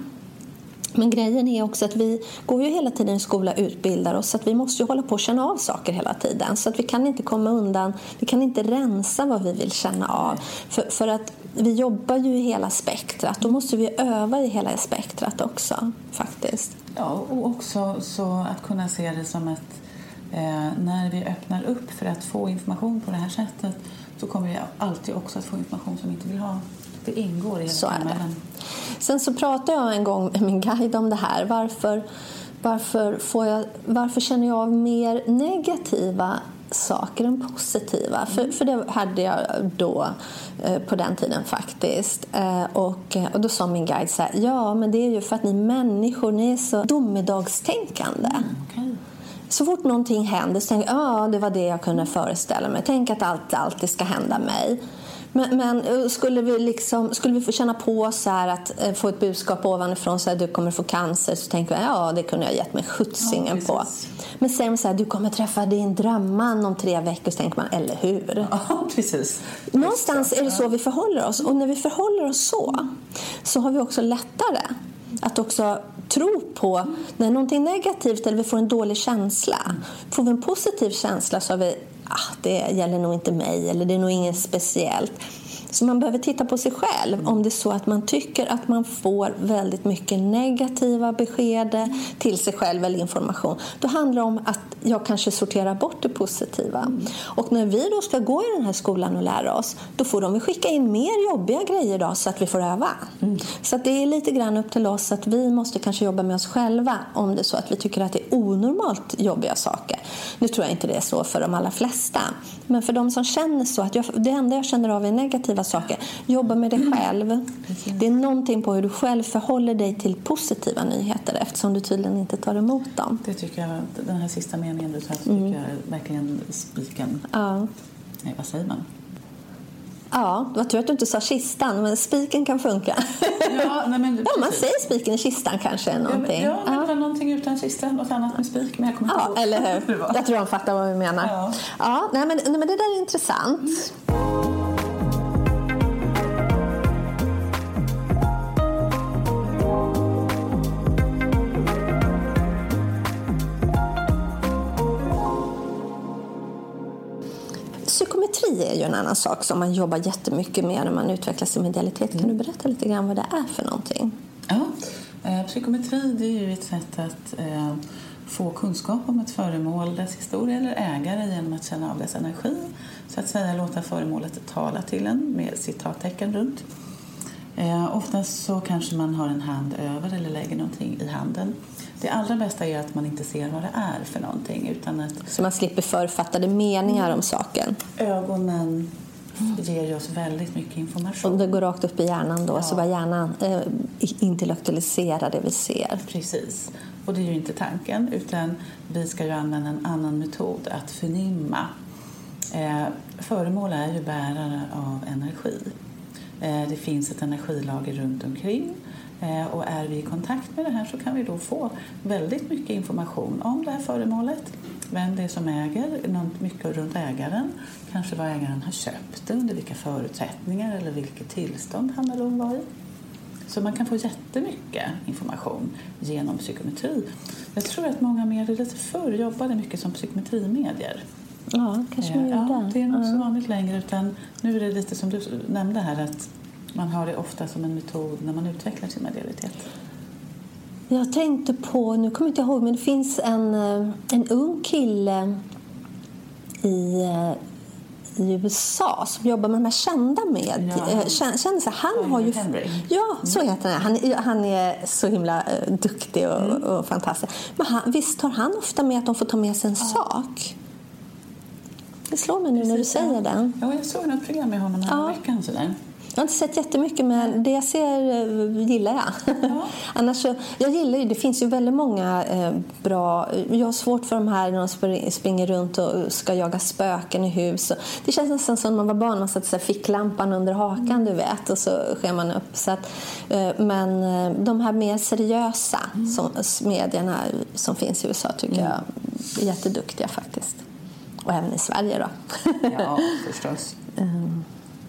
Men grejen är också att vi går ju hela tiden i skola och utbildar oss. Så att vi måste ju hålla på och känna av saker hela tiden. Så att vi kan inte komma undan. Vi kan inte rensa vad vi vill känna av. För, för att vi jobbar ju i hela spektrat. Då måste vi öva i hela spektrat också faktiskt. Ja, och också så att kunna se det som att eh, när vi öppnar upp för att få information på det här sättet, så kommer vi alltid också att få information som vi inte vill ha. Det ingår i hela så är det. Sen så pratade jag en gång med min guide om det här. Varför, varför, får jag, varför känner jag av mer negativa saker än positiva? Mm. För, för det hade jag då eh, på den tiden faktiskt. Eh, och, och då sa min guide så här, ja men det är ju för att ni människor, ni är så domedagstänkande. Mm, okay. Så fort någonting händer så tänker jag, ja det var det jag kunde föreställa mig. Tänk att allt alltid ska hända mig. Men, men skulle vi liksom, skulle vi få känna på så här att eh, få ett budskap ovanifrån så att du kommer få cancer, så tänker jag, ja det kunde jag gett mig skjutsingen ja, på. Men sen så här, du kommer träffa din drömman om tre veckor, så tänker man, eller hur? Ja, precis. Någonstans är det så vi förhåller oss. Och när vi förhåller oss så, så har vi också lättare att också tro på när någonting negativt eller vi får en dålig känsla. Får vi en positiv känsla så har vi, ah, det gäller nog inte mig eller det är nog inget speciellt. Så man behöver titta på sig själv om det är så att man tycker att man får väldigt mycket negativa besked till sig själv eller information. Då handlar det om att jag kanske sorterar bort det positiva. Mm. Och när vi då ska gå i den här skolan och lära oss, då får de skicka in mer jobbiga grejer då så att vi får öva. Mm. Så att det är lite grann upp till oss att vi måste kanske jobba med oss själva om det är så att vi tycker att det är onormalt jobbiga saker. Nu tror jag inte det är så för de allra flesta. Men för de som känner så att jag, det enda jag känner av är negativa saker, jobba med dig själv. Det är någonting på hur du själv förhåller dig till positiva nyheter eftersom du tydligen inte tar emot dem. Det tycker jag, den här sista meningen du tar, tycker mm. jag är verkligen spiken. Ja. Nej, vad säger man? Ja, det var tur att du inte sa kistan, men spiken kan funka. Ja, nej, men, ja man säger spiken i kistan kanske. Någonting. Ja, men, ja, men ja. någonting utan kistan, något annat med spik. Men jag kommer ja, inte eller hur? Jag tror de fattar vad vi menar. Ja, ja nej, men, nej, men det där är intressant. Mm. Psykometri är ju en annan sak som man jobbar jättemycket med när man utvecklar sin medialitet. Kan du berätta lite grann vad det är för någonting? Ja, eh, psykometri det är ju ett sätt att eh, få kunskap om ett föremål, dess historia eller ägare genom att känna av dess energi. Så att säga låta föremålet tala till en med citattecken runt. Eh, oftast så kanske man har en hand över eller lägger någonting i handen. Det allra bästa är att man inte ser vad det är för någonting. Utan att så man slipper författade meningar mm. om saken. Ögonen mm. ger ju oss väldigt mycket information. Och det går rakt upp i hjärnan då. Ja. Så bara hjärnan eh, intellektualiserar det vi ser. Precis. Och det är ju inte tanken. Utan vi ska ju använda en annan metod att förnimma Eh, föremål är ju bärare av energi. Eh, det finns ett energilager runt omkring. Eh, och är vi i kontakt med det här så kan vi då få väldigt mycket information om det här föremålet. Vem det är som äger, något mycket runt ägaren. Kanske vad ägaren har köpt det, under vilka förutsättningar eller vilket tillstånd han eller hon var i. Så man kan få jättemycket information genom psykometri. Jag tror att många medier lite förr jobbade mycket som psykometrimedier. Ja, kanske man gjorde. Ja, det är nog inte så Ja. vanligt längre, utan nu är det lite som du nämnde här, att man har det ofta som en metod när man utvecklar sin medialitet. Jag tänkte på, nu kommer jag inte ihåg, men det finns en, en ung kille i, i U S A som jobbar med de här kända med. Ja. Kändisar. Han har ju, ja, så heter han. Han, han är så himla duktig och, mm. och fantastisk. Men han, visst har han ofta med att de får ta med sig en ja. sak? Det slår mig nu när du säger det. Ja, jag såg något program med honom här ja. veckan sådär. Jag har inte sett jättemycket, men det jag ser gillar jag. Ja. Annars så, jag gillar ju, det finns ju väldigt många eh, bra, jag har svårt för de här när de springer runt och ska jaga spöken i hus. Det känns nästan som när man var barn, man satte sig ficklampan under hakan, mm. du vet, och så sker man upp. Så att, eh, men de här mer seriösa mm. som, medierna som finns i U S A tycker mm. jag är jätteduktiga faktiskt. Och även i Sverige då. Ja, förstås. um.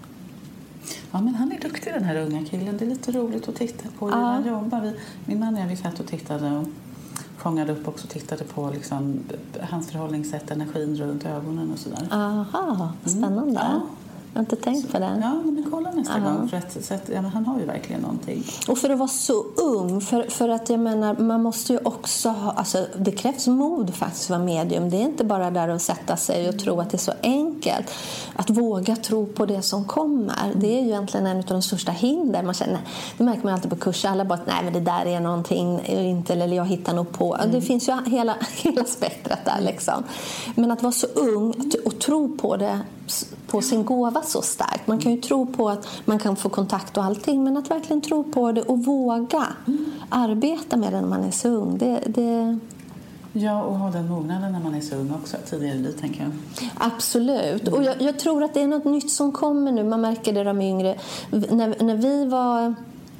Ja, men han är duktig, den här unga killen. Det är lite roligt att titta på hur ja. han jobbar. Vi, min man och jag, vi satt och tittade och fångade upp också, tittade på liksom, hans förhållningssätt, energin runt ögonen och sådär. Aha, spännande. Mm. Ja. Jag har inte tänkt så, på det. Ja, men kolla nästa uh-huh. gång. För att, så att, ja, men han har ju verkligen någonting. Och för att vara så ung, för, för att jag menar, man måste ju också ha, alltså det krävs mod faktiskt att vara medium. Det är inte bara där att sätta sig och tro att det är så enkelt. Att våga tro på det som kommer. Det är ju egentligen en av de största hinder. Man känner, det märker man alltid på kurser. Alla bara, nej men det där är någonting, inte, eller jag hittar nog på. Mm. Det finns ju hela, hela spektrat där liksom. Men att vara så ung och tro på det, på sin gåva så starkt. Man kan ju tro på att man kan få kontakt och allting, men att verkligen tro på det och våga mm. arbeta med det när man är så ung. Det, det... Ja, och ha den mognaden när man är så ung också, tidigare i livet, tänker jag. Absolut. Mm. Och jag, jag tror att det är något nytt som kommer nu. Man märker det de yngre. När, när vi var...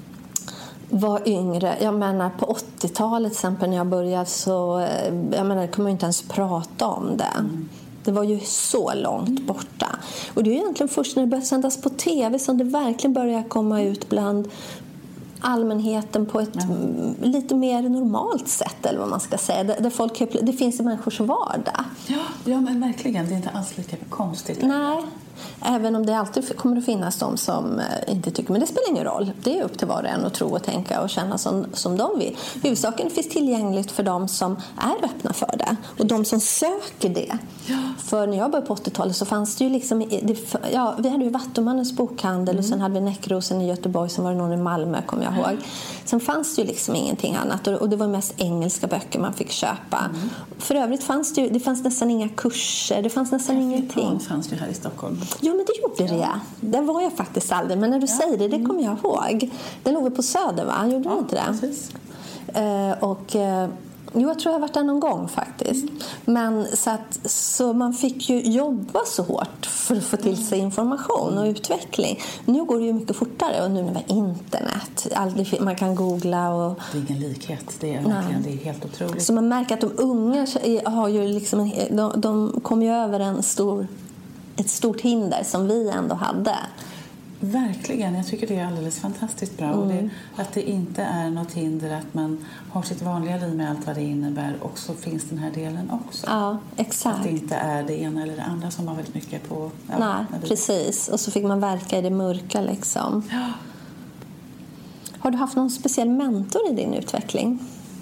var yngre, jag menar på åttiotalet till exempel när jag började så jag menar, jag kommer inte ens prata om det. Mm. Det var ju så långt borta. Och det är egentligen först när det började sändas på tv som det verkligen börjar komma ut bland allmänheten på ett mm. lite mer normalt sätt, eller vad man ska säga. Där folk, det finns i människors vardag. Ja, ja, men verkligen. Det är inte alls lika konstigt. Nej. Även om det alltid kommer att finnas de som inte tycker, men det spelar ingen roll. Det är upp till var och en att tro och tänka och känna som, som de vill. Huvudsaken finns tillgängligt för de som är öppna för det och de som söker det. Ja. För när jag började på åttiotalet så fanns det ju liksom, det, ja, vi hade ju Vattumannens bokhandel mm. och sen hade vi Näckrosen i Göteborg, sen var det någon i Malmö, kommer jag ihåg. Sen fanns det ju liksom ingenting annat och, och det var mest engelska böcker man fick köpa. Mm. För övrigt fanns det ju, det fanns nästan inga kurser, det fanns nästan ja, ingenting. Det fanns ju här i Stockholm. Ja, men det gjorde det. Ja. Där var jag faktiskt aldrig. Men när du ja. säger det, det kommer jag ihåg. Den låg på Söder, va? Gjorde ja, du inte det? Precis. Uh, och... Uh, Jo, jag tror jag har varit där någon gång faktiskt. Mm. Men så, att, så man fick ju jobba så hårt för att få till sig information och utveckling. Nu går det ju mycket fortare och nu när vi har internet. Aldrig, man kan googla och... Det är ingen likhet. Det är, verkligen, det är helt otroligt. Så man märker att de unga har ju liksom en, de, de kommer ju över en stor, ett stort hinder som vi ändå hade. Verkligen, jag tycker det är alldeles fantastiskt bra. Mm. Och det, att det inte är något hinder att man har sitt vanliga liv med allt vad det innebär, och så finns den här delen också. Ja, exakt. Att det inte är det ena eller det andra som man väldigt mycket på... Ja, nej, vi... precis. Och så fick man verka i det mörka liksom. Ja. Har du haft någon speciell mentor i din utveckling?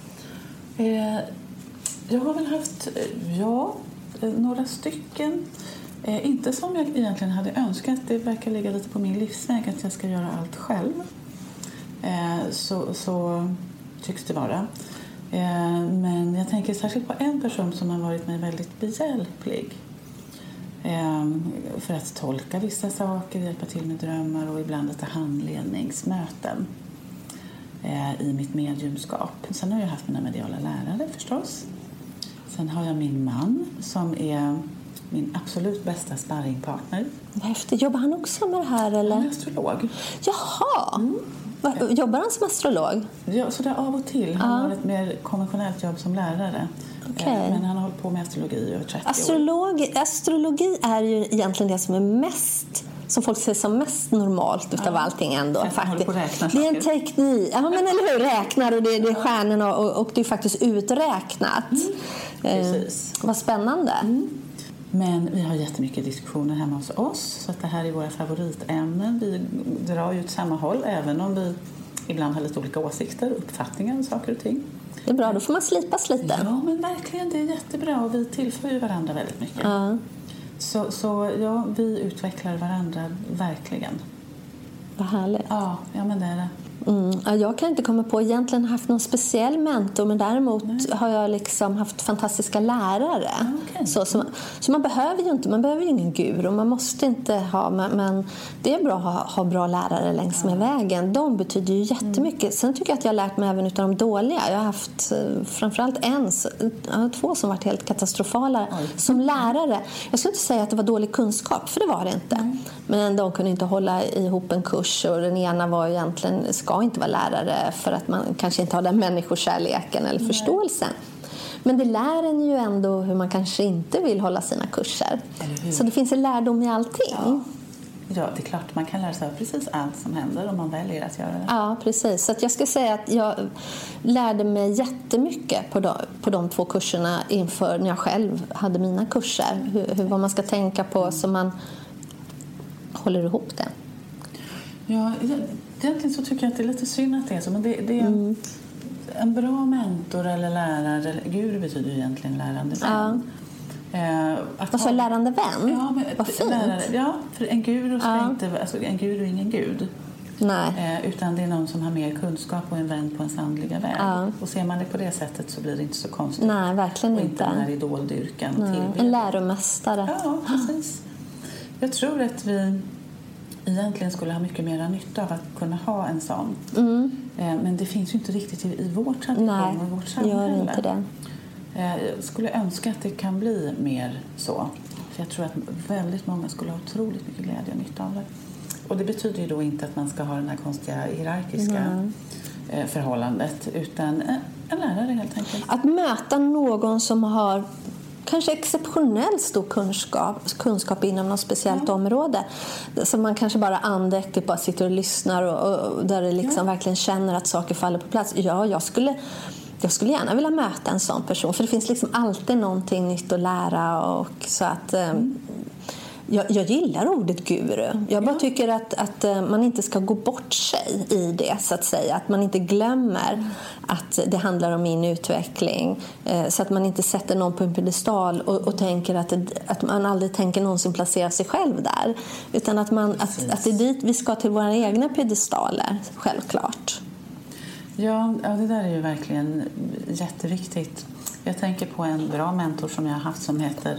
Eh, jag har väl haft, ja, några stycken. Eh, inte som jag egentligen hade önskat. Det verkar ligga lite på min livsväg att jag ska göra allt själv. Eh, så, så tycks det vara. Eh, men jag tänker särskilt på en person som har varit mig väldigt behjälplig. Eh, för att tolka vissa saker, hjälpa till med drömmar och ibland lite handledningsmöten eh, i mitt mediumskap. Sen har jag haft mina mediala lärare förstås. Sen har jag min man som är min absolut bästa sparringpartner. Häftigt. Jobbar han också med det här? Eller? Han är astrolog. Jaha! Mm. Jobbar han som astrolog? Ja, så där av och till. Han ja. har ett mer konventionellt jobb som lärare. Okay. Men han har hållit på med astrologi i över trettio Astrolog, år. Astrologi är ju egentligen det som är mest, som folk ser som mest normalt utav ja. allting ändå. Faktiskt. Det är en teknik. Ja, men eller hur? Räknar och det är, det är stjärnorna och, och det är faktiskt uträknat. Mm. Precis. Eh, vad spännande. Mm. Men vi har jättemycket diskussioner hemma hos oss. Så att det här är våra favoritämnen. Vi drar ju åt samma håll även om vi ibland har lite olika åsikter och uppfattningar om saker och ting. Det är bra, då får man slipas lite. Ja, men verkligen, det är jättebra och vi tillför ju varandra väldigt mycket. Ja. Så, så ja, vi utvecklar varandra verkligen. Vad härligt. Ja, ja men det är det. Mm. Ja, jag kan inte komma på egentligen haft någon speciell mentor, men däremot Nej. har jag liksom haft fantastiska lärare. Okay. Så, så, så man behöver ju inte, man behöver ju ingen guru, man måste inte ha, men, men det är bra att ha, ha bra lärare längs med ja. vägen. De betyder ju jättemycket. Mm. Sen tycker jag att jag har lärt mig även utav de dåliga. Jag har haft framförallt en, två som varit helt katastrofala Oj. som lärare. Jag skulle inte säga att det var dålig kunskap, för det var det inte. Mm. Men de kunde inte hålla ihop en kurs och den ena var egentligen ska inte vara lärare för att man kanske inte har den människokärleken eller Nej. förståelsen. Men det lär en ju ändå hur man kanske inte vill hålla sina kurser. Så det finns en lärdom i allting. Ja. ja, det är klart man kan lära sig precis allt som händer om man väljer att göra det. Ja, precis. Så att jag ska säga att jag lärde mig jättemycket på de, på de två kurserna inför när jag själv hade mina kurser. Hur, hur vad man ska tänka på så man håller ihop det. Ja, egentligen så tycker jag att det är lite synd att det är så. Men det, det är mm. en bra mentor eller lärare. Eller, guru betyder ju egentligen lärande vän. Ja. Eh, Vad sa lärande vän? Ja, men, vad fint. Lärare, ja, för en guru ska ja. inte... Alltså, en guru är ingen gud. Nej. Eh, utan det är någon som har mer kunskap och en vän på en andliga väg. Ja. Och ser man det på det sättet så blir det inte så konstigt. Nej, verkligen och inte. inte den här idoldyrkan. Till en läromästare. Ja, precis. Jag tror att vi egentligen skulle ha mycket mer nytta av att kunna ha en sån. Mm. Men det finns ju inte riktigt i vår tradition Nej, och vårt samhälle. Gör inte det. Jag skulle önska att det kan bli mer så. För jag tror att väldigt många skulle ha otroligt mycket glädje och nytta av det. Och det betyder ju då inte att man ska ha den här konstiga hierarkiska mm. förhållandet. Utan en lärare helt enkelt. Att möta någon som har kanske exceptionellt stor kunskap, kunskap inom något speciellt ja. område. Som man kanske bara andäktigt bara sitter och lyssnar och, och där det liksom ja. verkligen känner att saker faller på plats. Ja, jag skulle, jag skulle gärna vilja möta en sån person. För det finns liksom alltid någonting nytt att lära. Och så att... Mm. Jag, jag gillar ordet guru. Jag bara ja. tycker att, att man inte ska gå bort sig i det, så att säga. Att man inte glömmer mm. att det handlar om min utveckling. Så att man inte sätter någon på en pedestal och, och tänker att, det, att man aldrig tänker någonsin placera sig själv där. Utan att, man, att, att det är dit vi ska till våra egna pedestaler, självklart. Ja, ja, det där är ju verkligen jätteviktigt. Jag tänker på en bra mentor som jag har haft som heter...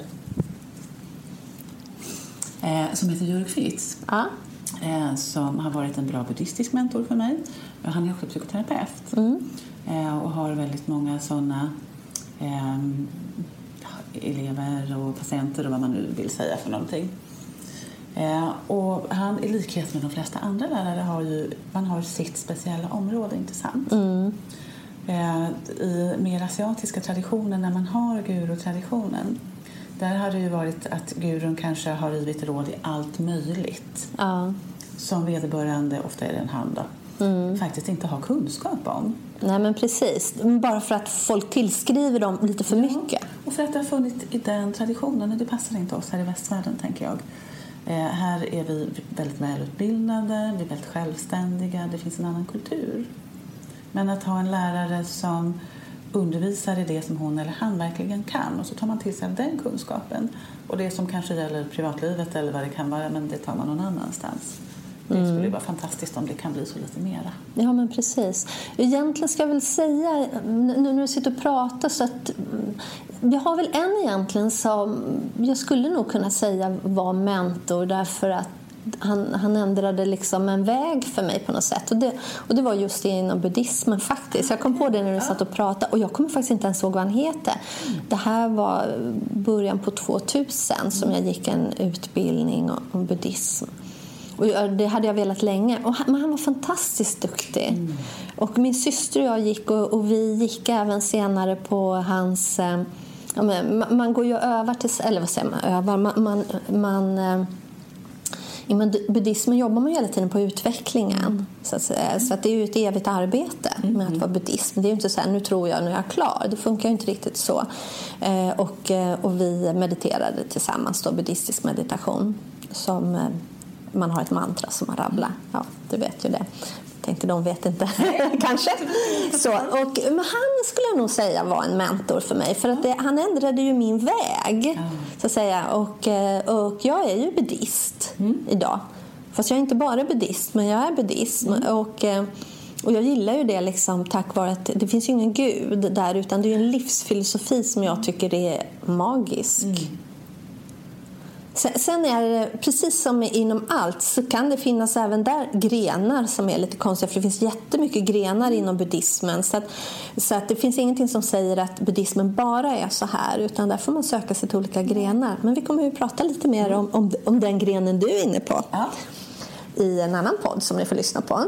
Eh, som heter Jörg Fitz. Ja. Eh, som har varit en bra buddhistisk mentor för mig. Han är också psykoterapeut. Mm. Eh, och har väldigt många sådana eh, elever och patienter och vad man nu vill säga för någonting. Eh, och han, i likhet med de flesta andra lärare, har ju, man har sitt speciella område, inte sant? Mm. Eh, I mer asiatiska traditioner, när man har guru-traditionen, där har det ju varit att gurun kanske har givit råd i allt möjligt. Ja. Som vederbörande, ofta är det en han då, mm. faktiskt inte har kunskap om. Nej, men precis. Bara för att folk tillskriver dem lite för ja. mycket. Och för att det har funnits i den traditionen, och det passar inte oss här i västvärlden, tänker jag. Eh, här är vi väldigt välutbildade, vi är väldigt självständiga, det finns en annan kultur. Men att ha en lärare som undervisar i det som hon eller han verkligen kan, och så tar man till sig den kunskapen, och det som kanske gäller privatlivet eller vad det kan vara, men det tar man någon annanstans. Det skulle mm. vara fantastiskt om det kan bli så lite mera. Ja, men precis. Egentligen ska jag väl säga, nu när du sitter och pratar, så att jag har väl en egentligen som jag skulle nog kunna säga var mentor, därför att han, han ändrade liksom en väg för mig på något sätt. Och det, och det var just inom buddhismen faktiskt. Jag kom på det när du satt och pratade. Och jag kommer faktiskt inte ens ihåg vad han heter. Det här var början på tvåtusen som jag gick en utbildning om, om buddhism. Och det hade jag velat länge. Och han, men han var fantastiskt duktig. Mm. Och min syster och jag gick och, och vi gick även senare på hans... Eh, ja, men, man, man går ju över till... Eller vad säger man? Över, man... man, man eh, I buddhismen jobbar man hela tiden på utvecklingen. Mm. Så, att, så att det är ju ett evigt arbete med mm. att vara buddhism. Det är ju inte så här, nu tror jag, nu är jag klar. Det funkar ju inte riktigt så. Eh, och, och vi mediterade tillsammans då, buddhistisk meditation. Som eh, man har ett mantra som man rabblar. Ja, du vet ju det. Jag tänkte, de vet inte. Kanske. Så, och, men han skulle jag nog säga var en mentor för mig. För att det, han ändrade ju min väg. Mm. Så att säga. Och, och jag är ju buddhist mm. idag. Fast jag är inte bara buddhist, men jag är buddhist. Mm. Och, och jag gillar ju det liksom, tack vare att det finns ju ingen gud där. Utan det är ju en livsfilosofi som jag tycker är magisk. Mm. Sen är det, precis som inom allt, så kan det finnas även där grenar som är lite konstiga. För det finns jättemycket grenar inom buddhismen. Så att, så att det finns ingenting som säger att buddhismen bara är så här. Utan där får man söka sig till olika grenar. Men vi kommer ju prata lite mer om, om, om den grenen du är inne på. Ja. I en annan podd som ni får lyssna på.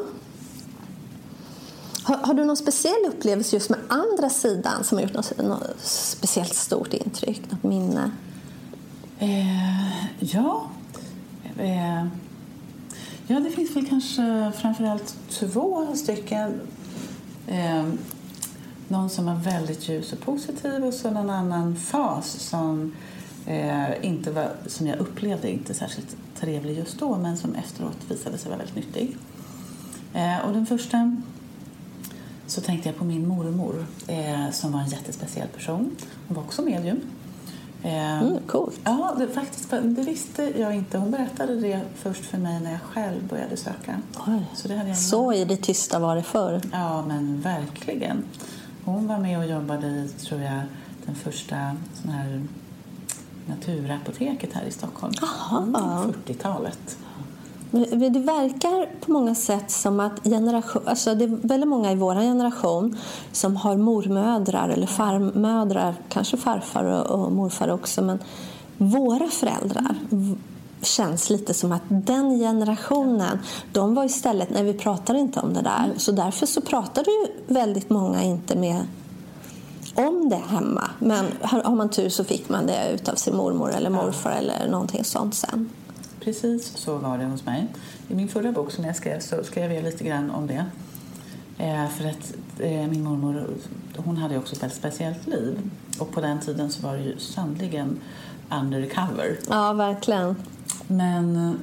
Har, har du någon speciell upplevelse just med andra sidan som har gjort något, något speciellt stort intryck? Något minne? Eh, ja. Eh, ja, det finns väl kanske framförallt två stycken. Eh, någon som var väldigt ljus och positiv och så en annan fas som eh, inte var, som jag upplevde inte särskilt trevlig just då, men som efteråt visade sig vara väldigt nyttig. Eh, och den första så tänkte jag på min mormor eh, som var en jättespeciell person. Hon var också medium. Mm, coolt. Ja, det, faktiskt, det visste jag inte. Hon berättade det först för mig när jag själv började söka. Oj. Så, det hade jag så i det tysta var det förr. Ja, men verkligen. Hon var med och jobbade i, tror jag, den första sån här naturapoteket här i Stockholm. Aha. fyrtiotalet. Det verkar på många sätt som att generation, alltså det är väldigt många i vår generation som har mormödrar eller farmödrar, kanske farfar och morfar också, men våra föräldrar känns lite som att den generationen, de var istället, när vi pratar inte om det där, så därför så pratade ju väldigt många inte med om det hemma, men har man tur så fick man det utav sin mormor eller morfar eller någonting sånt sen. Precis så var det hos mig. I min förra bok som jag skrev så skrev jag lite grann om det. Eh, för att eh, min mormor, hon hade också ett väldigt speciellt liv. Och på den tiden så var det ju sannoliken undercover. Ja, verkligen. Men eh,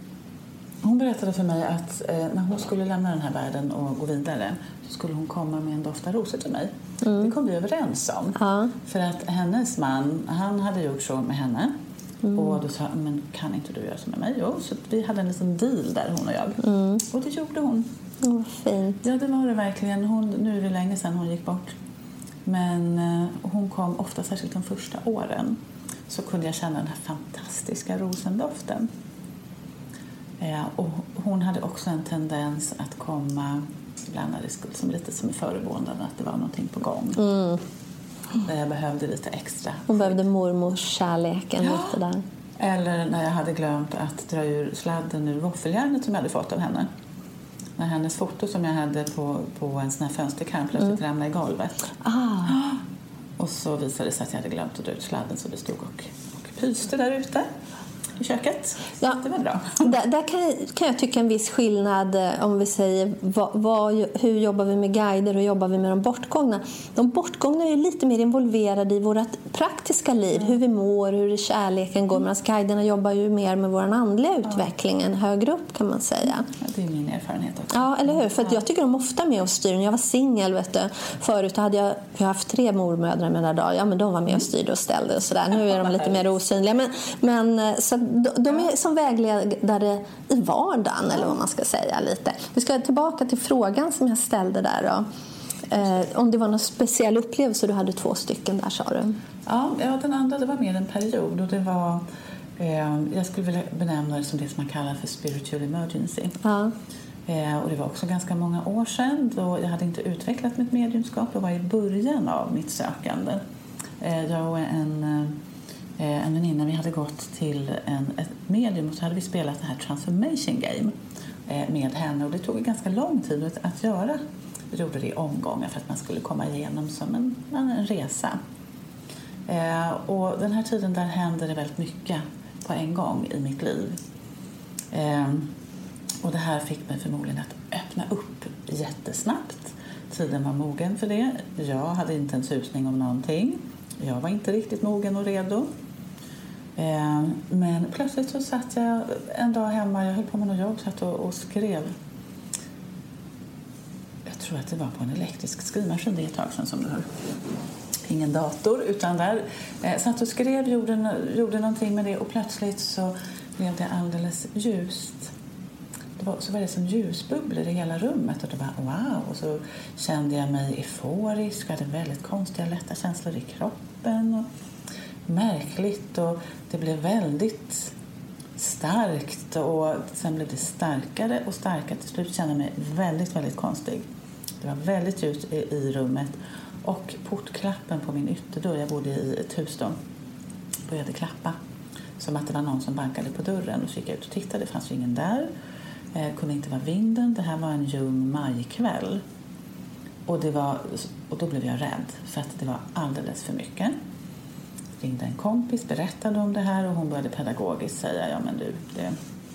hon berättade för mig att eh, när hon skulle lämna den här världen och gå vidare så skulle hon komma med en doft av rosor till mig. Mm. Det kom vi överens om. Ja. För att hennes man, han hade gjort så med henne. Mm. Och då sa men kan inte du göra så med mig? Jo, så vi hade en liten deal där, hon och jag. Mm. Och det gjorde hon. Oh, fint. Ja, det var det verkligen. Hon, nu är det länge sedan hon gick bort. Men eh, hon kom ofta, särskilt de första åren. Så kunde jag känna den här fantastiska rosendoften. Eh, och hon hade också en tendens att komma ibland när det skulle, som lite som i föregående, att det var någonting på gång. Mm. Där jag behövde lite extra. Hon behövde mormors kärleken, ja. Lite där. Eller när jag hade glömt att dra ur sladden ur våffeljärnet som jag hade fått av henne. När hennes foto som jag hade på, på en sån här fönsterkarm plötsligt mm. ramlade i golvet. Ah. Och så visade det sig att jag hade glömt att dra ut sladden, så det stod och, och pyste där ute i köket. Ja, det var bra. Där, där kan, jag, kan jag tycka en viss skillnad om vi säger vad, vad, hur jobbar vi med guider och hur jobbar vi med de bortgångna. De bortgångna är lite mer involverade i vårt praktiska liv, hur vi mår, hur kärleken går, medan guiderna jobbar ju mer med vår andliga utveckling, en högre upp kan man säga. Ja, det är min erfarenhet också. Ja, eller hur? För att jag tycker de ofta med och styr. När jag var singel, vet du, förut hade jag, jag haft tre mormödrar med där dag. Ja, men de var med och styrde och ställde och sådär. Nu är de lite mer osynliga. Men, men så de är som vägledare i vardagen, eller vad man ska säga lite. Vi ska tillbaka till frågan som jag ställde där då. Eh, om det var någon speciell upplevelse, du hade två stycken där, sa du. Ja, ja, den andra det var mer en period och det var Jag skulle vilja benämna det som det som man kallar för spiritual emergency. Ja. Och det var också ganska många år sedan då jag hade inte utvecklat mitt mediumskap. Jag var i början av mitt sökande. Jag och en, en väninna, vi hade gått till en, ett medium och så hade vi spelat det här transformation game med henne. Och det tog ganska lång tid att göra. Vi gjorde det i omgångar för att man skulle komma igenom som en, en resa. Och den här tiden där hände det väldigt mycket på en gång i mitt liv. Och det här fick mig förmodligen att öppna upp jättesnabbt. Tiden var mogen för det. Jag hade inte en susning om någonting. Jag var inte riktigt mogen och redo. Men plötsligt så satt jag en dag hemma. Jag höll på med något jobb, satt och, och skrev. Jag tror att det var på en elektrisk skrivmaskin. Det är ett tag sedan som du hör. Ingen dator, utan där eh, satt och skrev, gjorde, gjorde någonting med det. Och plötsligt så blev det alldeles ljust. Det var, så var det som ljusbubblor i hela rummet. Och det var wow. Och så kände jag mig euforisk. Jag hade väldigt konstiga, lätta känslor i kroppen. Och märkligt. Och det blev väldigt starkt. Och sen blev det starkare och starkare. Till slut kände jag mig väldigt, väldigt konstig. Det var väldigt ljust i, i rummet. Och portklappen på min ytterdörr, jag bodde i ett hus då, började klappa. Som att det var någon som bankade på dörren. Och så gick jag ut och tittade, det fanns ju ingen där. Eh, kunde inte vara vinden. Det här var en ljum majkväll. Och, det var, och då blev jag rädd för att det var alldeles för mycket. Jag ringde en kompis, berättade om det här och hon började pedagogiskt säga, ja men du, det,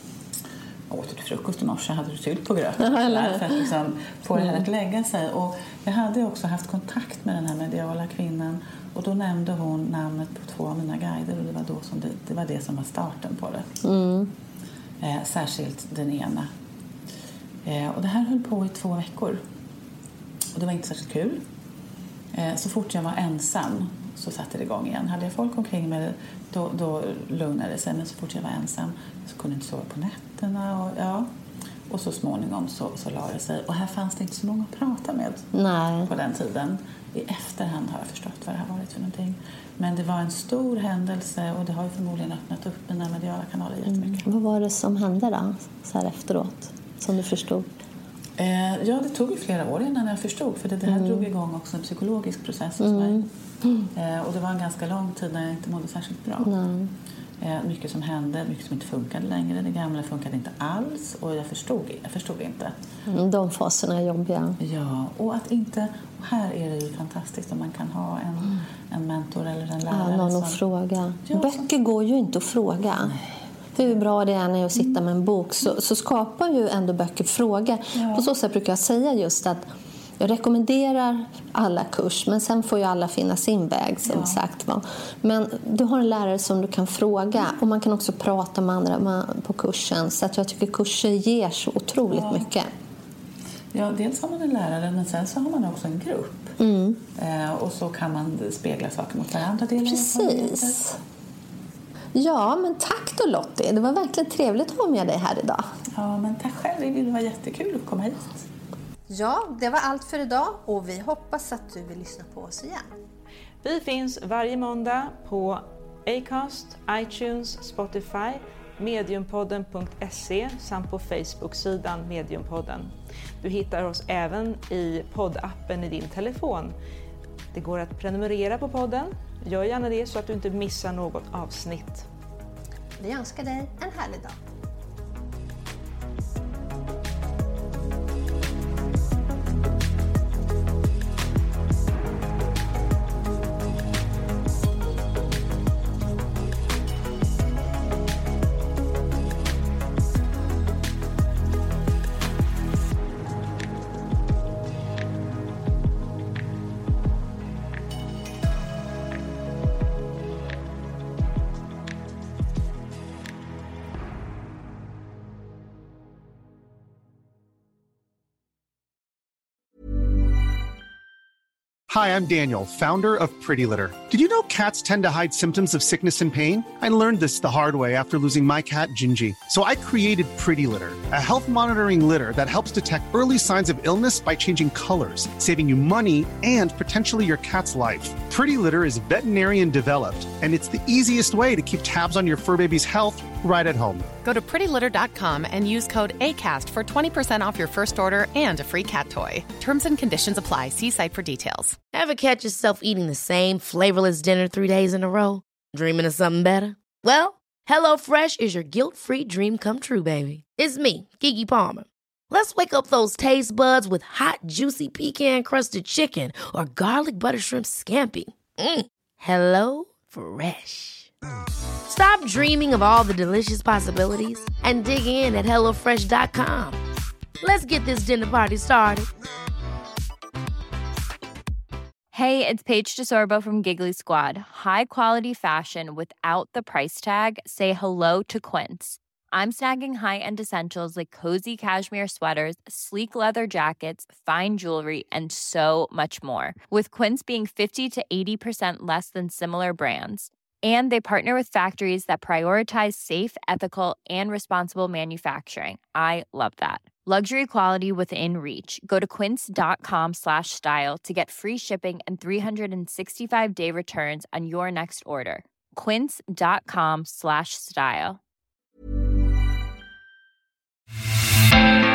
åt du frukost i morse, hade du sylt på gröten för att liksom få det här att lägga sig. Och jag hade också haft kontakt med den här mediala kvinnan och då nämnde hon namnet på två av mina guider och det var, då som det, det, var det som var starten på det. Mm. Eh, särskilt den ena. Eh, och det här höll på i två veckor. Och det var inte särskilt kul. Eh, så fort jag var ensam så satte det igång igen. Hade jag folk omkring mig då, då lugnade det sig. Men så fort jag var ensam så kunde jag inte sova på nätterna. Och, ja. och så småningom så, så la det sig. Och här fanns det inte så många att prata med. Nej. På den tiden. I efterhand har jag förstått vad det har varit för någonting. Men det var en stor händelse och det har ju förmodligen öppnat upp mina mediala kanaler jättemycket. Mm. Vad var det som hände då så här efteråt som du förstod? Eh, ja, det tog ju flera år innan jag förstod. För det, det här mm. drog igång också en psykologisk process hos mm. mig. Mm. Eh, och det var en ganska lång tid när jag inte mådde särskilt bra. Mm. Eh, mycket som hände, mycket som inte funkade längre. Det gamla funkade inte alls och jag förstod, jag förstod inte. Mm, de faserna är jobbiga. Ja, och att inte... Och här är det ju fantastiskt om man kan ha en, mm. en mentor eller en lärare. Ja, någon som, att fråga. Ja, Böcker som, går ju inte att fråga. Nej. Hur bra det är när jag sitter med en bok så, så skapar ju ändå böcker fråga. Ja. På så sätt brukar jag säga just att jag rekommenderar alla kurs, men sen får ju alla finna sin väg som ja. sagt var. Men du har en lärare som du kan fråga och man kan också prata med andra på kursen. Så att jag tycker kurser ger så otroligt ja. mycket. Ja, dels har man en lärare men sen så har man också en grupp. Mm. Eh, och så kan man spegla saker mot varandra. Precis. Ja, men tack då Lottie. Det var verkligen trevligt att ha med dig här idag. Ja, men tack själv. Det var jättekul att komma hit. Ja, det var allt för idag och vi hoppas att du vill lyssna på oss igen. Vi finns varje måndag på Acast, iTunes, Spotify, mediumpodden punkt se samt på Facebook-sidan Mediumpodden. Du hittar oss även i poddappen i din telefon. Det går att prenumerera på podden. Gör gärna det så att du inte missar något avsnitt. Vi önskar dig en härlig dag. Hi, I'm Daniel, founder of Pretty Litter. Did you know cats tend to hide symptoms of sickness and pain? I learned this the hard way after losing my cat, Gingy. So I created Pretty Litter, a health monitoring litter that helps detect early signs of illness by changing colors, saving you money and potentially your cat's life. Pretty Litter is veterinarian developed, and it's the easiest way to keep tabs on your fur baby's health right at home. Go to pretty litter dot com and use code ACAST for twenty percent off your first order and a free cat toy. Terms and conditions apply. See site for details. Ever catch yourself eating the same flavorless dinner three days in a row? Dreaming of something better? Well, HelloFresh is your guilt-free dream come true, baby. It's me, Keke Palmer. Let's wake up those taste buds with hot, juicy pecan-crusted chicken or garlic butter shrimp scampi. Mm. Hello Fresh. Stop dreaming of all the delicious possibilities and dig in at hello fresh dot com. Let's get this dinner party started. Hey, it's Paige DeSorbo from Giggly Squad. High quality fashion without the price tag. Say hello to Quince. I'm snagging high-end essentials like cozy cashmere sweaters, sleek leather jackets, fine jewelry, and so much more. With Quince being fifty to eighty percent less than similar brands. And they partner with factories that prioritize safe, ethical, and responsible manufacturing. I love that. Luxury quality within reach. Go to quince dot com slash style to get free shipping and three sixty-five day returns on your next order. quince dot com slash style.